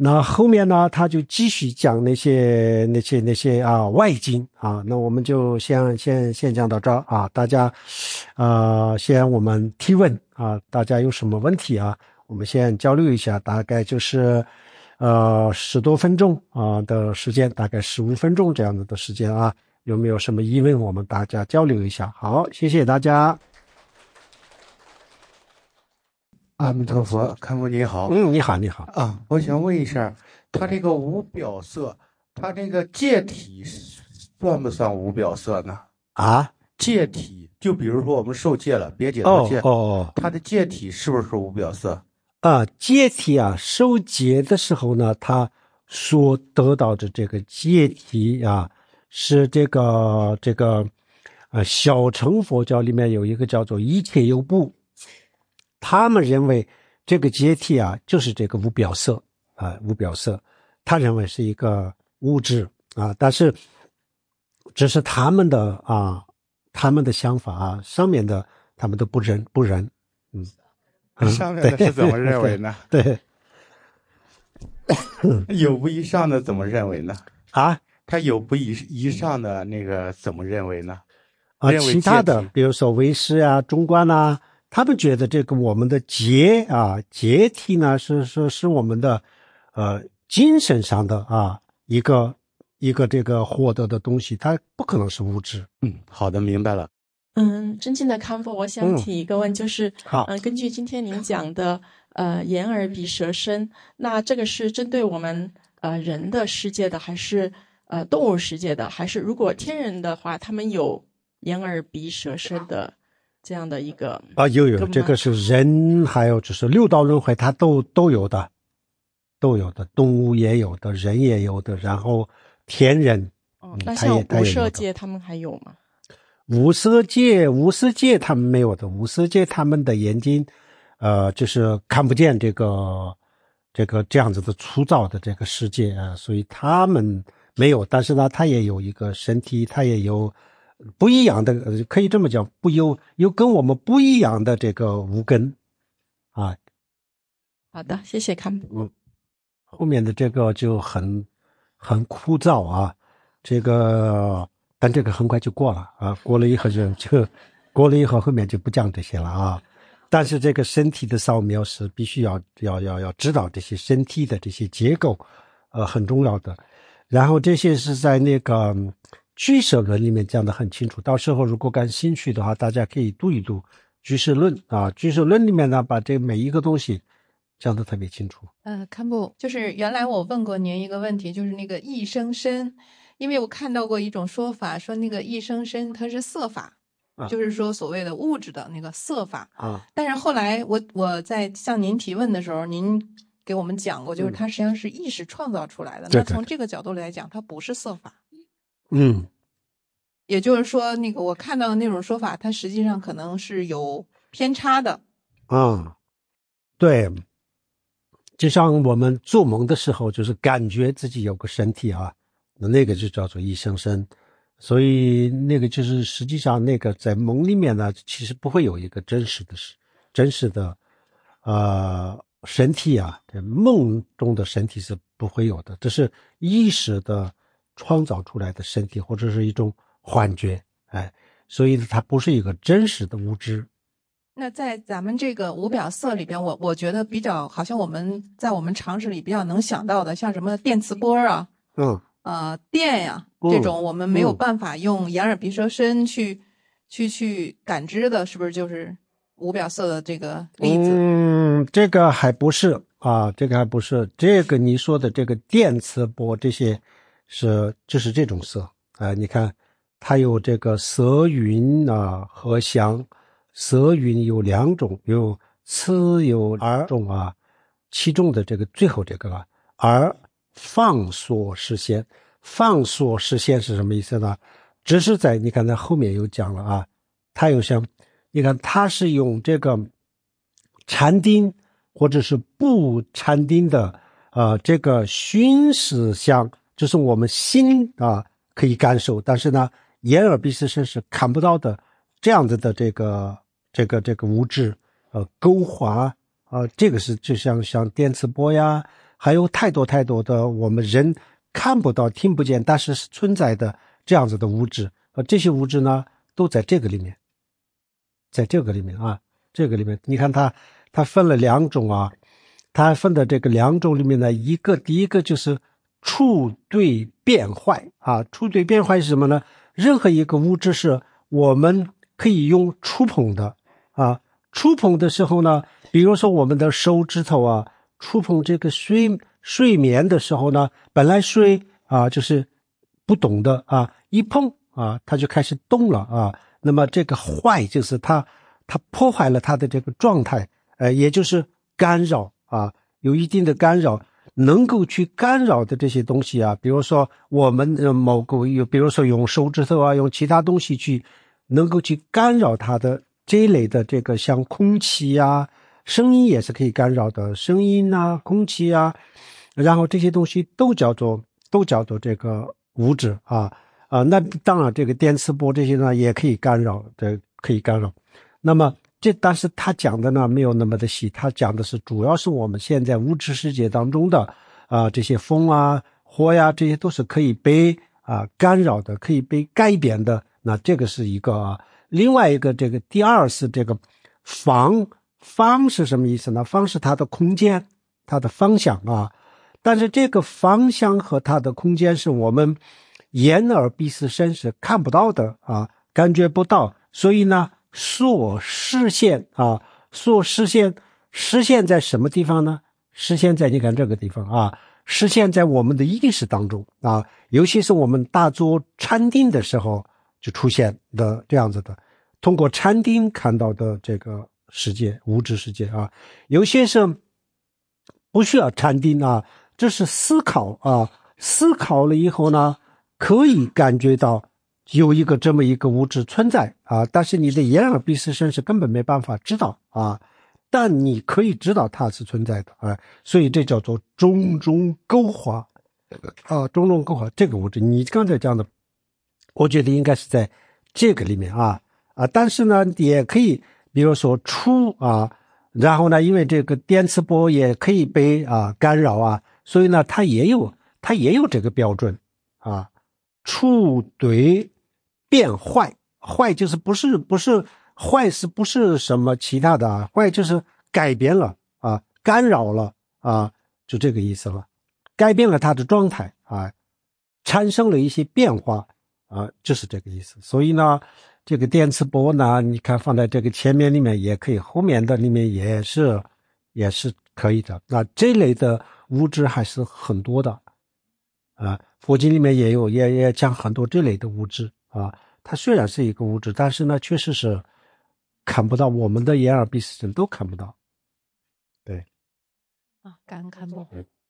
那后面呢，他就继续讲那些那些那些啊外经啊，那我们就先先先讲到这儿啊，大家呃先我们提问啊，大家有什么问题啊，我们先交流一下，大概就是呃十多分钟啊的时间，大概十五分钟这样子的时间啊，有没有什么疑问，我们大家交流一下。好，谢谢大家。 阿弥陀佛，堪布你好。 嗯，你好，你好啊，我想问一下，它这个无表色，它这个介体算不算无表色呢？ 啊， 介体，就比如说我们受戒了，别解哦脱戒， 哦哦， 它的介体是不是无表色？ 啊，戒体啊，受戒的时候呢，他所得到的这个戒体啊，是这个这个呃小乘佛教里面有一个叫做一切有部。他们认为这个阶梯啊，就是这个无表色啊，无表色，他认为是一个物质啊，但是这是他们的啊，他们的想法啊，上面的他们都不认不认，嗯， 上面的是怎么认为呢？ 对， 有不以上的怎么认为呢？ 啊， 他有不以以上的那个怎么认为呢？ 啊， 认为其他的戒体比如说唯识啊、中观啊。他们觉得这个我们的解啊解体呢是是是我们的呃精神上的啊一个一个这个获得的东西，它不可能是物质。 嗯，好的，明白了。 嗯，尊敬的康佛，我想提一个问，就是， 好， 嗯，根据今天您讲的，呃，眼耳鼻舌身，那这个是针对我们呃人的世界的，还是呃动物世界的，还是如果天人的话，他们有眼耳鼻舌身的？这样的一个啊，有有，这个是人，还有就是六道轮回，它都都有的，都有的，动物也有的，人也有的，然后天人， 嗯，那像无色界他们还有吗？ 无色界，无色界他们没有的，无色界他们的眼睛，呃，就是看不见这个这个这样子的粗糙的这个世界啊，所以他们没有，但是呢，他也有一个身体，他也有。不一样的，可以这么讲，不有有跟我们不一样的这个无根啊。 好的，谢谢康。 嗯，后面的这个就很很枯燥啊，这个但这个很快就过了啊，过了以后就就过了以后后面就不讲这些了啊。但是这个身体的扫描是必须要要要要知道这些身体的这些结构，呃，很重要的。然后这些是在那个。居舍论里面讲得很清楚，到时候如果感兴趣的话，大家可以读一读居舍论啊。居舍论里面呢，把这每一个东西讲得特别清楚。 呃，堪布，就是原来我问过您一个问题，就是那个一生身，因为我看到过一种说法，说那个一生身它是色法，啊、就是说所谓的物质的那个色法啊。 但是后来我我在向您提问的时候，您给我们讲过，就是它实际上是意识创造出来的。嗯、那从这个角度来讲，它不是色法。 嗯， 也就是说，那个我看到的那种说法，它实际上可能是有偏差的。 嗯，对，就像我们做梦的时候，就是感觉自己有个身体啊，那那个就叫做一生身。所以那个就是实际上那个在梦里面呢，其实不会有一个真实的、真实的呃身体啊，这梦中的身体是不会有的，这是意识的。创造出来的身体或者是一种幻觉，哎，所以它不是一个真实的物质。 那在咱们这个无表色里边，我我觉得比较好像我们在我们常识里比较能想到的，像什么电磁波啊， 嗯， 呃，电呀、啊、这种，我们没有办法用眼耳鼻舌身去、嗯、去去感知的，是不是就是无表色的这个例子？ 嗯，这个还不是啊，这个还不是，这个你说的这个电磁波这些。是就是这种色啊、呃，你看它有这个色云啊和香，色云有两种，有次有二种啊，其中的这个最后这个了，而放缩实现，放缩实现是什么意思呢？只是在你看它后面有讲了啊，它有像你看它是用这个禅定或者是不禅定的呃这个熏实相。就是我们心啊可以感受，但是呢，眼耳鼻舌身是看不到的，这样子的这个这个这个物质，呃，勾滑啊、呃，这个是就像像电磁波呀， 还有太多太多的我们人看不到听不见但是是存在的这样子的物质，呃，这些物质呢都在这个里面，在这个里面啊，这个里面你看它它分了两种啊，它分的这个两种里面呢，一个第一个就是触对变坏啊，触对变坏是什么呢？任何一个物质是我们可以用触碰的啊，触碰的时候呢，比如说我们的手指头啊，触碰这个水睡眠的时候呢，本来水啊就是不动的啊，一碰啊它就开始动了啊，那么这个坏就是它它破坏了它的这个状态，呃，也就是干扰啊，有一定的干扰。能够去干扰的这些东西啊，比如说我们的某个有，比如说用手指头啊，用其他东西去能够去干扰它的这一类的这个像空气啊，声音也是可以干扰的，声音啊，空气啊，然后这些东西都叫做都叫做这个物质啊啊，那当然这个电磁波这些呢也可以干扰的，可以干扰。那么这但是他讲的呢没有那么的细，他讲的是主要是我们现在物质世界当中的啊、呃、这些风啊火呀，这些都是可以被啊、呃、干扰的，可以被改变的。那这个是一个啊，另外一个这个第二是这个方方是什么意思呢？方是它的空间，它的方向啊，但是这个方向和它的空间是我们眼耳鼻舌身是看不到的啊，感觉不到，所以呢所视线啊，所视线，视线在什么地方呢？视线在你看这个地方啊，视线在我们的意识当中啊，尤其是我们打坐禅定的时候就出现的这样子的，通过禅定看到的这个世界，物质世界啊，有些是不需要禅定啊，这是思考啊，思考了以后呢，可以感觉到有一个这么一个物质存在啊，但是你的眼耳鼻舌身是根本没办法知道啊，但你可以知道它是存在的啊，所以这叫做种种勾画啊，种种勾画这个物质，你刚才讲的，我觉得应该是在这个里面啊啊，但是呢，也可以比如说触啊，然后呢，因为这个电磁波也可以被啊干扰啊，所以呢，它也有它也有这个标准啊，触对变坏，坏就是不是不是坏是不是什么其他的啊？坏就是改变了啊，干扰了啊，就这个意思了，改变了它的状态啊，产生了一些变化啊，就是这个意思。所以呢，这个电磁波呢，你看放在这个前面里面也可以，后面的里面也是也是可以的。那这类的物质还是很多的啊，佛经里面也有，也也讲很多这类的物质啊。它虽然是一个物质，但是呢，确实是看不到，我们的眼耳鼻舌身都看不到。对， 啊，感恩看不。